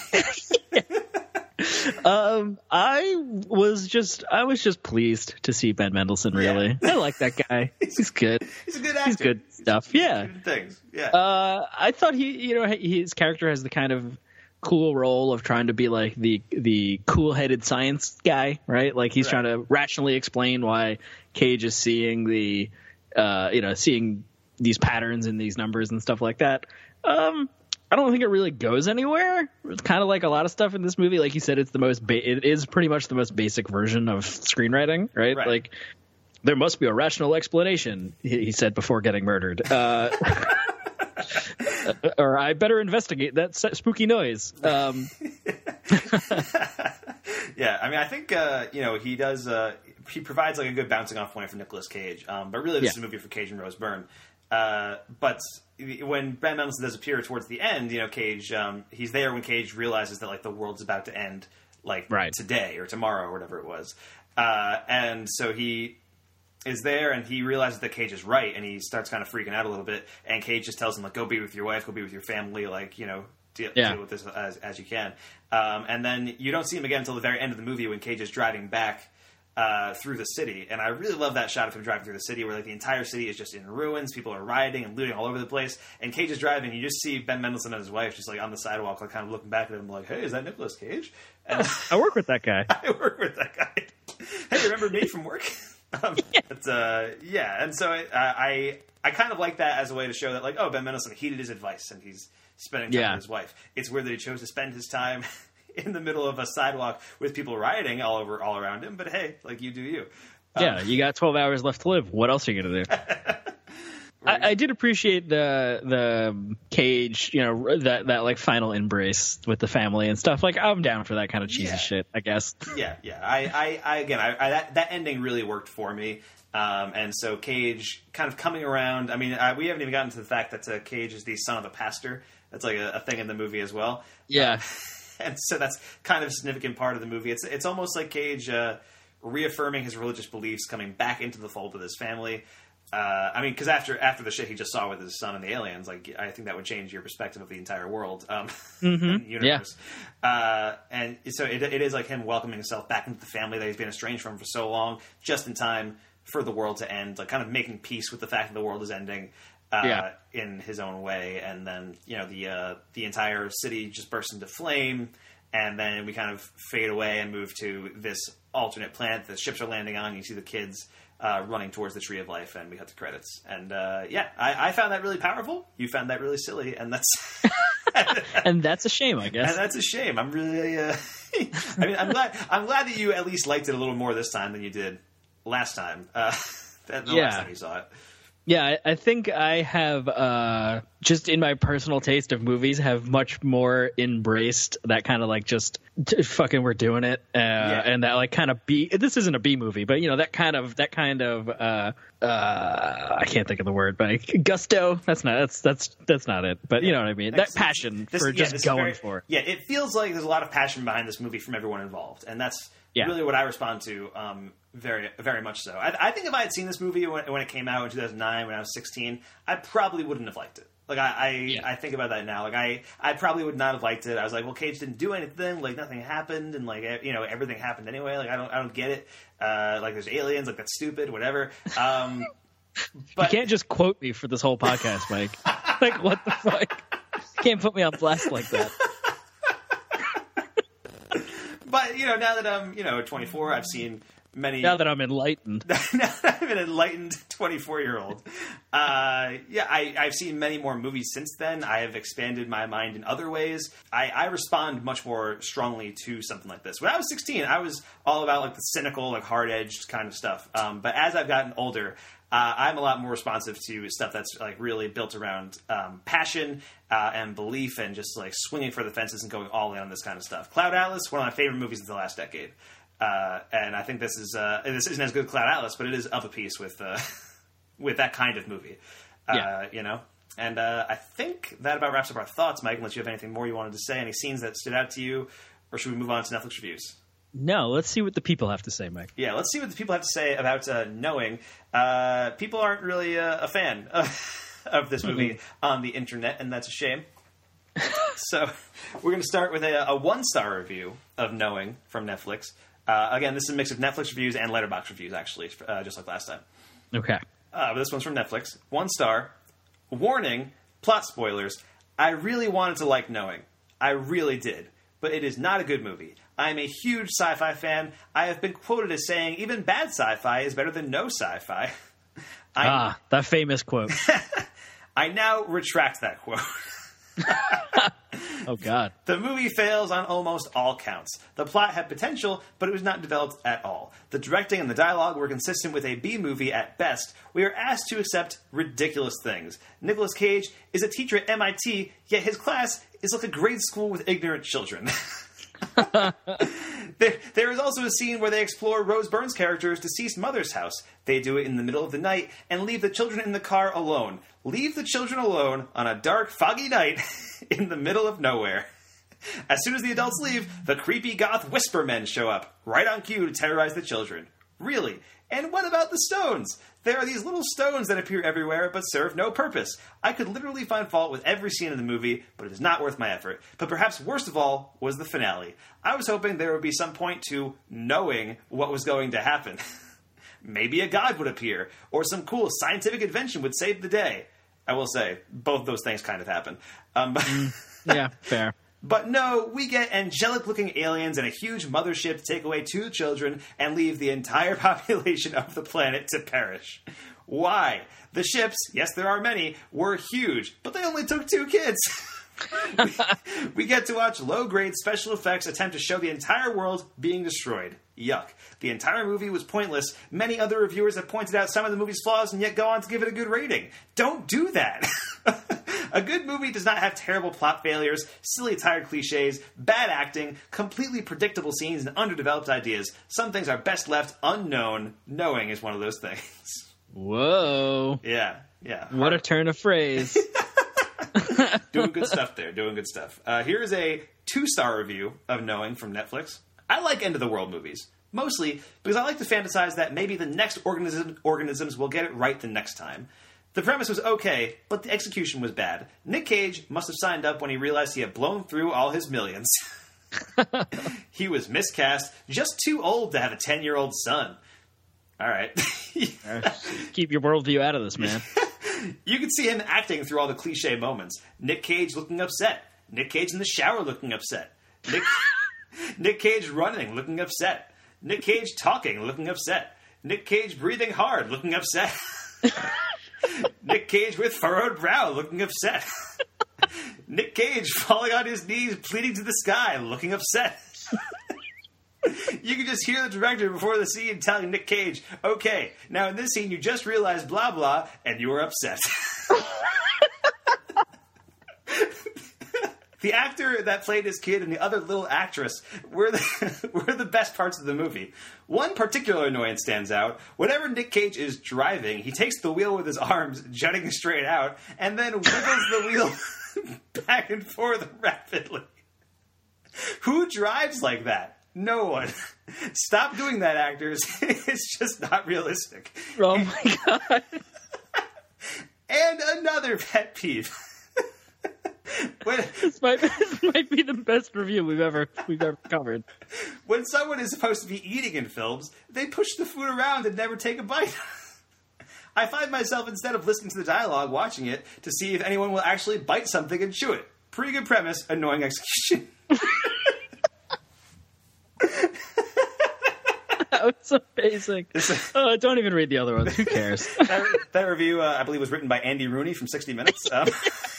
um, I was just, I was just pleased to see Ben Mendelsohn. Really, yeah. I like that guy. He's good. He's a good actor. He's good stuff. He's yeah, good things. Yeah. Uh, I thought he, you know, his character has the kind of cool role of trying to be like the the cool-headed science guy, right? Like he's right. trying to rationally explain why Cage is seeing the, uh, you know, seeing these patterns in these numbers and stuff like that. Um, I don't think it really goes anywhere. It's kind of like a lot of stuff in this movie. Like you said, it's the most ba- it is pretty much the most basic version of screenwriting, right? right. Like there must be a rational explanation, he, he said before getting murdered. Uh, or I better investigate that spooky noise. Um, yeah, I mean, I think uh, you know he does. Uh, he provides like a good bouncing off point for Nicolas Cage. Um, but really, this yeah. is a movie for Cage and Rose Byrne. Uh, but when Ben Mendelsohn does appear towards the end, you know, Cage, um, he's there when Cage realizes that like the world's about to end, like right. today or tomorrow or whatever it was. Uh, and so he is there and he realizes that Cage is right and he starts kind of freaking out a little bit. And Cage just tells him like, go be with your wife, go be with your family, like, you know, deal, yeah. deal with this as, as you can. Um, and then you don't see him again until the very end of the movie when Cage is driving back Uh, through the city, and I really love that shot of him driving through the city where like the entire city is just in ruins, people are rioting and looting all over the place, and Cage is driving, you just see Ben Mendelsohn and his wife just like on the sidewalk, like kind of looking back at him like, hey, is that Nicolas Cage? And I work with that guy. I work with that guy. Hey, remember me from work? um, yeah. But, uh, yeah, and so I, I I kind of like that as a way to show that like, oh, Ben Mendelsohn heeded his advice and he's spending time yeah. with his wife. It's weird that he chose to spend his time in the middle of a sidewalk with people rioting all over, all around him. But hey, like you do you. Um, yeah, you got twelve hours left to live. What else are you gonna do? I, I did appreciate the the Cage, you know, that that like final embrace with the family and stuff. Like I'm down for that kind of cheesy yeah. shit, I guess. Yeah, yeah. I, I, I again, I, I that that ending really worked for me. Um, and so Cage kind of coming around. I mean, I, we haven't even gotten to the fact that uh, Cage is the son of a pastor. That's like a, a thing in the movie as well. Yeah. Uh, And so that's kind of a significant part of the movie. It's it's almost like Cage uh, reaffirming his religious beliefs, coming back into the fold with his family. Uh, I mean, because after after the shit he just saw with his son and the aliens, like I think that would change your perspective of the entire world, um, mm-hmm. universe. Yeah. Uh, and so it, it is like him welcoming himself back into the family that he's been estranged from for so long, just in time for the world to end. Like kind of making peace with the fact that the world is ending. Uh, yeah. in his own way, and then you know the uh, the entire city just bursts into flame, and then we kind of fade away and move to this alternate planet the ships are landing on. You see the kids uh, running towards the Tree of Life, and we cut the credits. And uh, yeah, I, I found that really powerful. You found that really silly, and that's and that's a shame, I guess. And that's a shame. I'm really, uh, I mean, I'm glad I'm glad that you at least liked it a little more this time than you did last time. Uh, the yeah. last time you saw it. Yeah, I, I think I have, uh, just in my personal taste of movies, have much more embraced that kind of like just t- fucking we're doing it, uh, yeah. and that like kind of B. This isn't a B movie, but you know that kind of that kind of uh, uh, I can't think of the word, but like, gusto. That's not that's that's that's not it. But you know what I mean. That passion this, for yeah, just going very, for it. Yeah, it feels like there's a lot of passion behind this movie from everyone involved, and that's yeah. really what I respond to. Um, Very, very much so. I, I think if I had seen this movie when, when it came out in two thousand nine, when I was sixteen, I probably wouldn't have liked it. Like I, I, yeah. I think about that now. Like I, I probably would not have liked it. I was like, well, Cage didn't do anything. Like nothing happened, and like you know, everything happened anyway. Like I don't, I don't get it. Uh, like there's aliens. Like that's stupid. Whatever. Um, but you can't just quote me for this whole podcast, Mike. Like what the fuck? You can't put me on blast like that. But you know, now that I'm you know twenty-four, I've seen many. Now that I'm enlightened, now that I'm an enlightened twenty-four year old, uh, yeah, I, I've seen many more movies since then. I have expanded my mind in other ways. I, I respond much more strongly to something like this. When I was sixteen, I was all about like the cynical, like hard-edged kind of stuff. Um, but as I've gotten older, uh, I'm a lot more responsive to stuff that's like really built around um, passion uh, and belief and just like swinging for the fences and going all in on this kind of stuff. Cloud Atlas, one of my favorite movies of the last decade. Uh, and I think this is uh, this isn't as good as Cloud Atlas, but it is of a piece with uh, with that kind of movie. Uh, Yeah. You know? And uh, I think that about wraps up our thoughts, Mike, unless you have anything more you wanted to say, any scenes that stood out to you, or should we move on to Netflix reviews? No, let's see what the people have to say, Mike. Yeah, let's see what the people have to say about uh, Knowing. Uh, people aren't really uh, a fan of, of this movie Mm-hmm. on the internet, and that's a shame. So we're going to start with a, a one-star review of Knowing from Netflix. Uh, again, this is a mix of Netflix reviews and Letterboxd reviews, actually, uh, just like last time. Okay. Uh, but this one's from Netflix. One star. Warning, plot spoilers. I really wanted to like Knowing. I really did. But it is not a good movie. I am a huge sci-fi fan. I have been quoted as saying even bad sci-fi is better than no sci-fi. I, ah, that famous quote. I now retract that quote. Oh, God. The movie fails on almost all counts. The plot had potential, but it was not developed at all. The directing and the dialogue were consistent with a B-movie at best. We are asked to accept ridiculous things. Nicolas Cage is a teacher at M I T, yet his class is like a grade school with ignorant children. there, there is also a scene where they explore Rose Byrne's character's deceased mother's house. They do it in the middle of the night and leave the children in the car alone. Leave the children alone on a dark, foggy night in the middle of nowhere. As soon as the adults leave, the creepy goth whisper men show up, right on cue to terrorize the children. Really? And what about the stones? There are these little stones that appear everywhere but serve no purpose. I could literally find fault with every scene in the movie, but it is not worth my effort. But perhaps worst of all was the finale. I was hoping there would be some point to knowing what was going to happen. Maybe a god would appear, or some cool scientific invention would save the day. I will say, both those things kind of happen. Um, mm, yeah, fair. But no, we get angelic-looking aliens and a huge mothership to take away two children and leave the entire population of the planet to perish. Why? The ships, yes there are many, were huge, but they only took two kids. we, we get to watch low-grade special effects attempt to show the entire world being destroyed. Yuck. The entire movie was pointless. Many other reviewers have pointed out some of the movie's flaws and yet go on to give it a good rating. Don't do that. A good movie does not have terrible plot failures, silly tired cliches, bad acting, completely predictable scenes, and underdeveloped ideas. Some things are best left unknown. Knowing is one of those things. Whoa. Yeah, yeah. What a turn of phrase. Doing good stuff there, doing good stuff. Uh, here is a two-star review of Knowing from Netflix. I like end-of-the-world movies. Mostly because I like to fantasize that maybe the next organism, organisms will get it right the next time. The premise was okay, but the execution was bad. Nick Cage must have signed up when he realized he had blown through all his millions. He was miscast, just too old to have a ten-year-old son. All right. Keep your worldview out of this, man. You can see him acting through all the cliche moments. Nick Cage looking upset. Nick Cage in the shower looking upset. Nick, Nick Cage running, looking upset. Nick Cage talking, looking upset. Nick Cage breathing hard, looking upset. Nick Cage with furrowed brow, looking upset. Nick Cage falling on his knees, pleading to the sky, looking upset. You can just hear the director before the scene telling Nick Cage, okay, now in this scene you just realized blah blah, and you were upset. The actor that played his kid and the other little actress were the, were the best parts of the movie. One particular annoyance stands out. Whenever Nick Cage is driving, he takes the wheel with his arms jutting straight out and then wiggles the wheel back and forth rapidly. Who drives like that? No one. Stop doing that, actors. It's just not realistic. Oh my God. And another pet peeve. When, this, might, this might be the best review we've ever we've ever covered. When someone is supposed to be eating in films, they push the food around and never take a bite. I find myself, instead of listening to the dialogue, watching it to see if anyone will actually bite something and chew it. Pretty good premise, annoying execution. That was amazing. Oh, don't even read the other ones. Who cares? that, that review, uh, I believe, was written by Andy Rooney from sixty minutes. Um.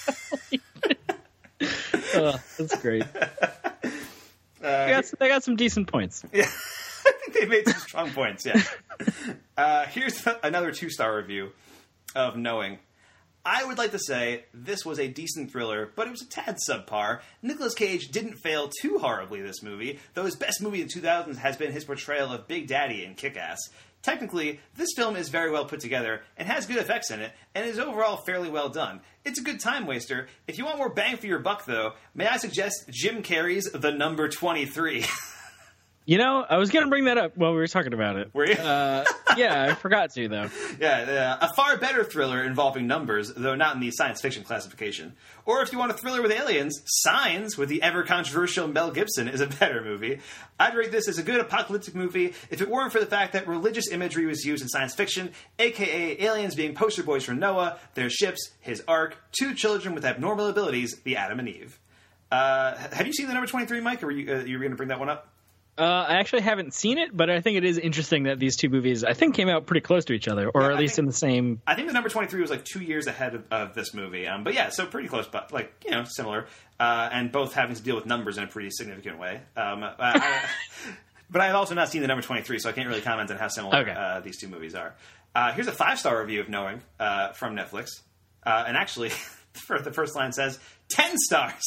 Oh, that's great. Uh, they, got some, they got some decent points. Yeah, I think they made some strong points, yeah. Uh, here's another two-star review of Knowing. I would like to say this was a decent thriller, but it was a tad subpar. Nicolas Cage didn't fail too horribly this movie, though his best movie in the two thousands has been his portrayal of Big Daddy in Kick-Ass. Technically, this film is very well put together and has good effects in it, and is overall fairly well done. It's a good time waster. If you want more bang for your buck, though, may I suggest Jim Carrey's The Number twenty-three? You know, I was going to bring that up while we were talking about it. Were you? Uh, yeah, I forgot to, though. Yeah, uh, a far better thriller involving numbers, though not in the science fiction classification. Or if you want a thriller with aliens, Signs, with the ever-controversial Mel Gibson, is a better movie. I'd rate this as a good apocalyptic movie if it weren't for the fact that religious imagery was used in science fiction, aka aliens being poster boys for Noah, their ships, his ark, two children with abnormal abilities, the Adam and Eve. Uh, have you seen The Number twenty-three, Mike, or were you, uh, you were going to bring that one up? Uh, I actually haven't seen it, but I think it is interesting that these two movies, I think, came out pretty close to each other, or yeah, at I least think, in the same... I think The Number twenty-three was like two years ahead of, of this movie. Um, but yeah, so pretty close, but like, you know, similar. Uh, and both having to deal with numbers in a pretty significant way. Um, I, I, but I've also not seen The Number twenty-three, so I can't really comment on how similar okay. uh, these two movies are. Uh, here's a five-star review of Knowing uh, from Netflix. Uh, and actually, the first line says, ten stars!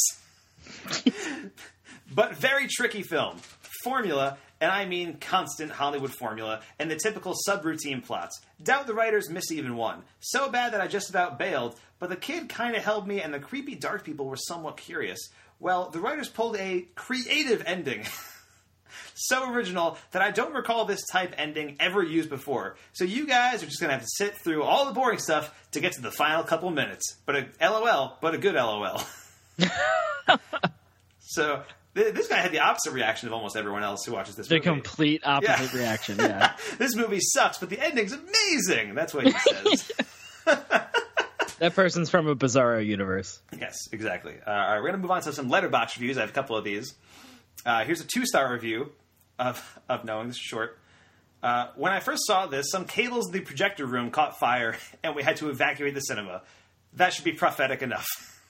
But very tricky film. Formula... and I mean constant Hollywood formula, and the typical subroutine plots. Doubt the writers miss even one. So bad that I just about bailed, but the kid kind of held me, and the creepy dark people were somewhat curious. Well, the writers pulled a creative ending. So original that I don't recall this type ending ever used before. So you guys are just going to have to sit through all the boring stuff to get to the final couple minutes. But a LOL, but a good LOL. So... this guy had the opposite reaction of almost everyone else who watches this the movie. The complete opposite yeah. reaction, yeah. This movie sucks, but the ending's amazing. That's what he says. That person's from a Bizarro universe. Yes, exactly. Uh, all right, we're going to move on to some Letterboxd reviews. I have a couple of these. Uh, here's a two-star review of, of Knowing. This is short. Uh, when I first saw this, some cables in the projector room caught fire, and we had to evacuate the cinema. That should be prophetic enough.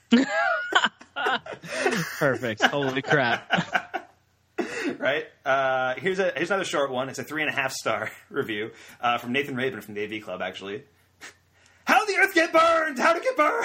Perfect. Holy crap. Right? Uh, here's a here's another short one. It's a three and a half star review uh, from Nathan Rabin from the A V Club, actually. How did the Earth get burned? How did it get burned?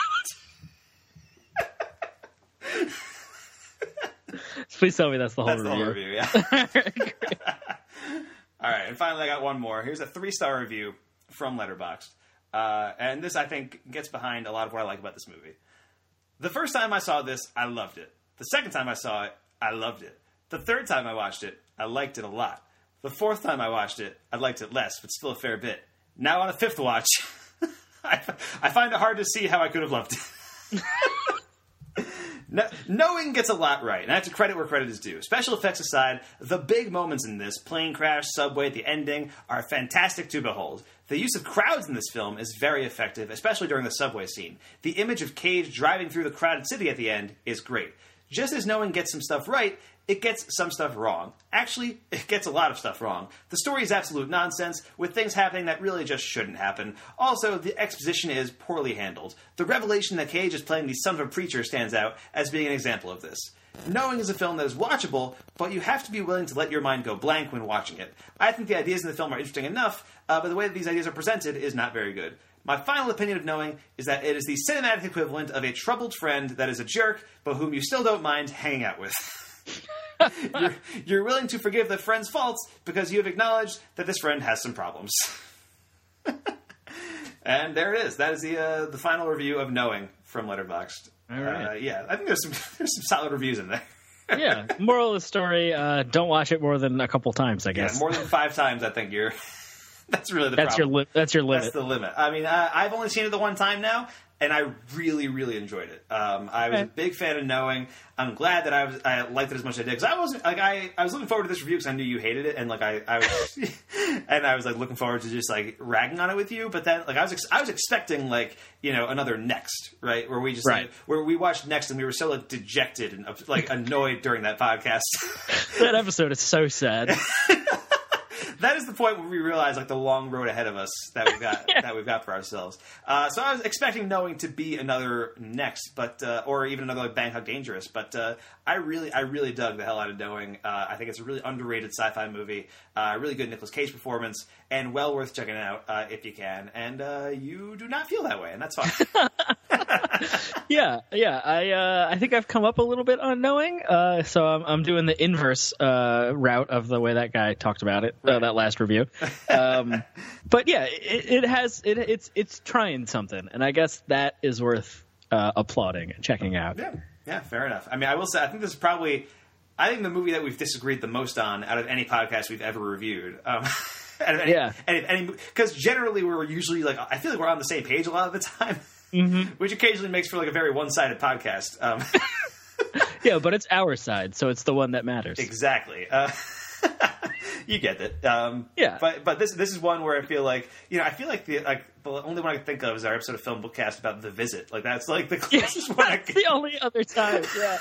Please tell me that's the whole that's review. The whole review, yeah. All right, and finally I got one more. Here's a three star review from Letterboxd. Uh, and this, I think, gets behind a lot of what I like about this movie. The first time I saw this, I loved it. The second time I saw it, I loved it. The third time I watched it, I liked it a lot. The fourth time I watched it, I liked it less, but still a fair bit. Now on a fifth watch, I, I find it hard to see how I could have loved it. No, Knowing gets a lot right, and I have to credit where credit is due. Special effects aside, the big moments in this, plane crash, subway, the ending, are fantastic to behold. The use of crowds in this film is very effective, especially during the subway scene. The image of Cage driving through the crowded city at the end is great. Just as Knowing gets some stuff right, it gets some stuff wrong. Actually, it gets a lot of stuff wrong. The story is absolute nonsense, with things happening that really just shouldn't happen. Also, the exposition is poorly handled. The revelation that Cage is playing the son of a preacher stands out as being an example of this. Knowing is a film that is watchable, but you have to be willing to let your mind go blank when watching it. I think the ideas in the film are interesting enough, uh, but the way that these ideas are presented is not very good. My final opinion of Knowing is that it is the cinematic equivalent of a troubled friend that is a jerk, but whom you still don't mind hanging out with. you're, you're willing to forgive the friend's faults because you have acknowledged that this friend has some problems. And there it is. That is the uh, the final review of Knowing from Letterboxd. All right. Uh, yeah, I think there's some there's some solid reviews in there. Yeah. Moral of the story: uh, don't watch it more than a couple times. I guess. Yeah, more than five times. I think you're. That's really the that's problem. your li- that's your limit. That's the limit. I mean, uh, I've only seen it the one time now, and I really, really enjoyed it. Um, I was okay. a big fan of Knowing. I'm glad that I was I liked it as much as I did because I wasn't like I, I was looking forward to this review because I knew you hated it, and like I, I was and I was like looking forward to just like ragging on it with you. But then like I was ex- I was expecting like you know another Next, right, where we just right. like, where we watched Next and we were so like dejected and like annoyed during that podcast. That episode is so sad. that is the point where we realize like the long road ahead of us that we've got yeah. that we've got for ourselves. Uh, so I was expecting Knowing to be another Next, but uh, or even another like Bangkok Dangerous. But uh, I really, I really dug the hell out of Knowing. Uh, I think it's a really underrated sci-fi movie. Uh, really good Nicolas Cage performance, and well worth checking out uh, if you can. And uh, you do not feel that way, and that's fine. yeah, yeah. I uh, I think I've come up a little bit on Knowing, uh, so I'm, I'm doing the inverse uh, route of the way that guy talked about it, right. uh, that last review. Um, but yeah, it, it has it, it's it's trying something, and I guess that is worth uh, applauding and checking out. Yeah, yeah, fair enough. I mean, I will say, I think this is probably, I think the movie that we've disagreed the most on out of any podcast we've ever reviewed. Um, any, yeah, because generally we're usually like, I feel like we're on the same page a lot of the time. Mm-hmm. Which occasionally makes for like a very one-sided podcast. Um, yeah, but it's our side, so it's the one that matters. Exactly. Uh, you get it. Um, yeah. But but this this is one where I feel like you know I feel like the like the only one I can think of is our episode of Film Bookcast about The Visit. Like that's like the closest yeah, one I can. The only other time. Yeah.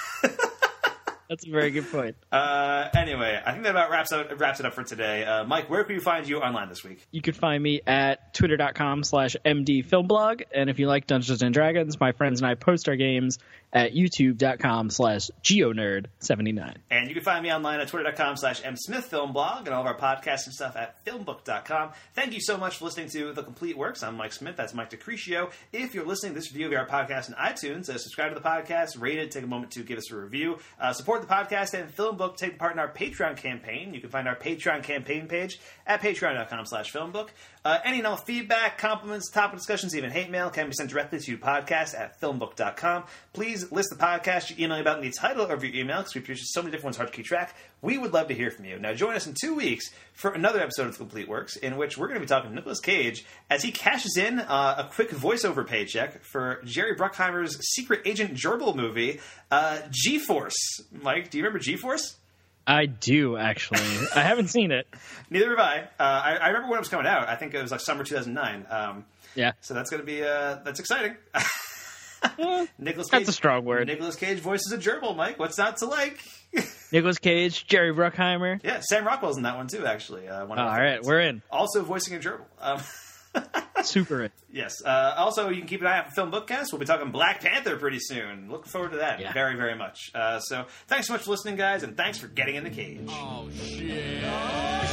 That's a very good point. Uh, anyway, I think that about wraps up, wraps it up for today. Uh, Mike, where can we find you online this week? You can find me at twitter.com slash mdfilmblog. And if you like Dungeons and Dragons, my friends and I post our games at youtube.com slash geonerd79. And you can find me online at twitter.com slash msmithfilmblog and all of our podcasts and stuff at filmbook dot com. Thank you so much for listening to The Complete Works. I'm Mike Smith. That's Mike DeCrescio. If you're listening to this review of our podcast on iTunes, uh, subscribe to the podcast, rate it, take a moment to give us a review. Uh, support the podcast and Filmbook. Take part in our Patreon campaign. You can find our Patreon campaign page at patreon.com slash filmbook. Uh, any and all feedback, compliments, topic discussions, even hate mail can be sent directly to podcast at filmbook dot com. Please list the podcast you're emailing about in the title of your email because we produce so many different ones hard to keep track. We would love to hear from you. Now join us in two weeks for another episode of The Complete Works in which we're going to be talking to Nicolas Cage as he cashes in uh, a quick voiceover paycheck for Jerry Bruckheimer's secret agent gerbil movie, uh, G-Force. Mike, do you remember G-Force? I do, actually. I haven't seen it. Neither have I. Uh, I. I remember when it was coming out. I think it was like summer two thousand nine. Um, yeah. So that's going to be, uh, that's exciting. yeah, Nicolas Cage, that's a strong word. Nicolas Cage voices a gerbil, Mike. What's not to like? Nicolas Cage, Jerry Bruckheimer. Yeah, Sam Rockwell's in that one too, actually. Uh, one oh, of all right, we're in. Also voicing a gerbil. Um, Super in. Yes. Uh, also, you can keep an eye out for Film Bookcast. We'll be talking Black Panther pretty soon. Looking forward to that yeah. very, very much. Uh, so thanks so much for listening, guys, and thanks for getting in the cage. Oh, shit.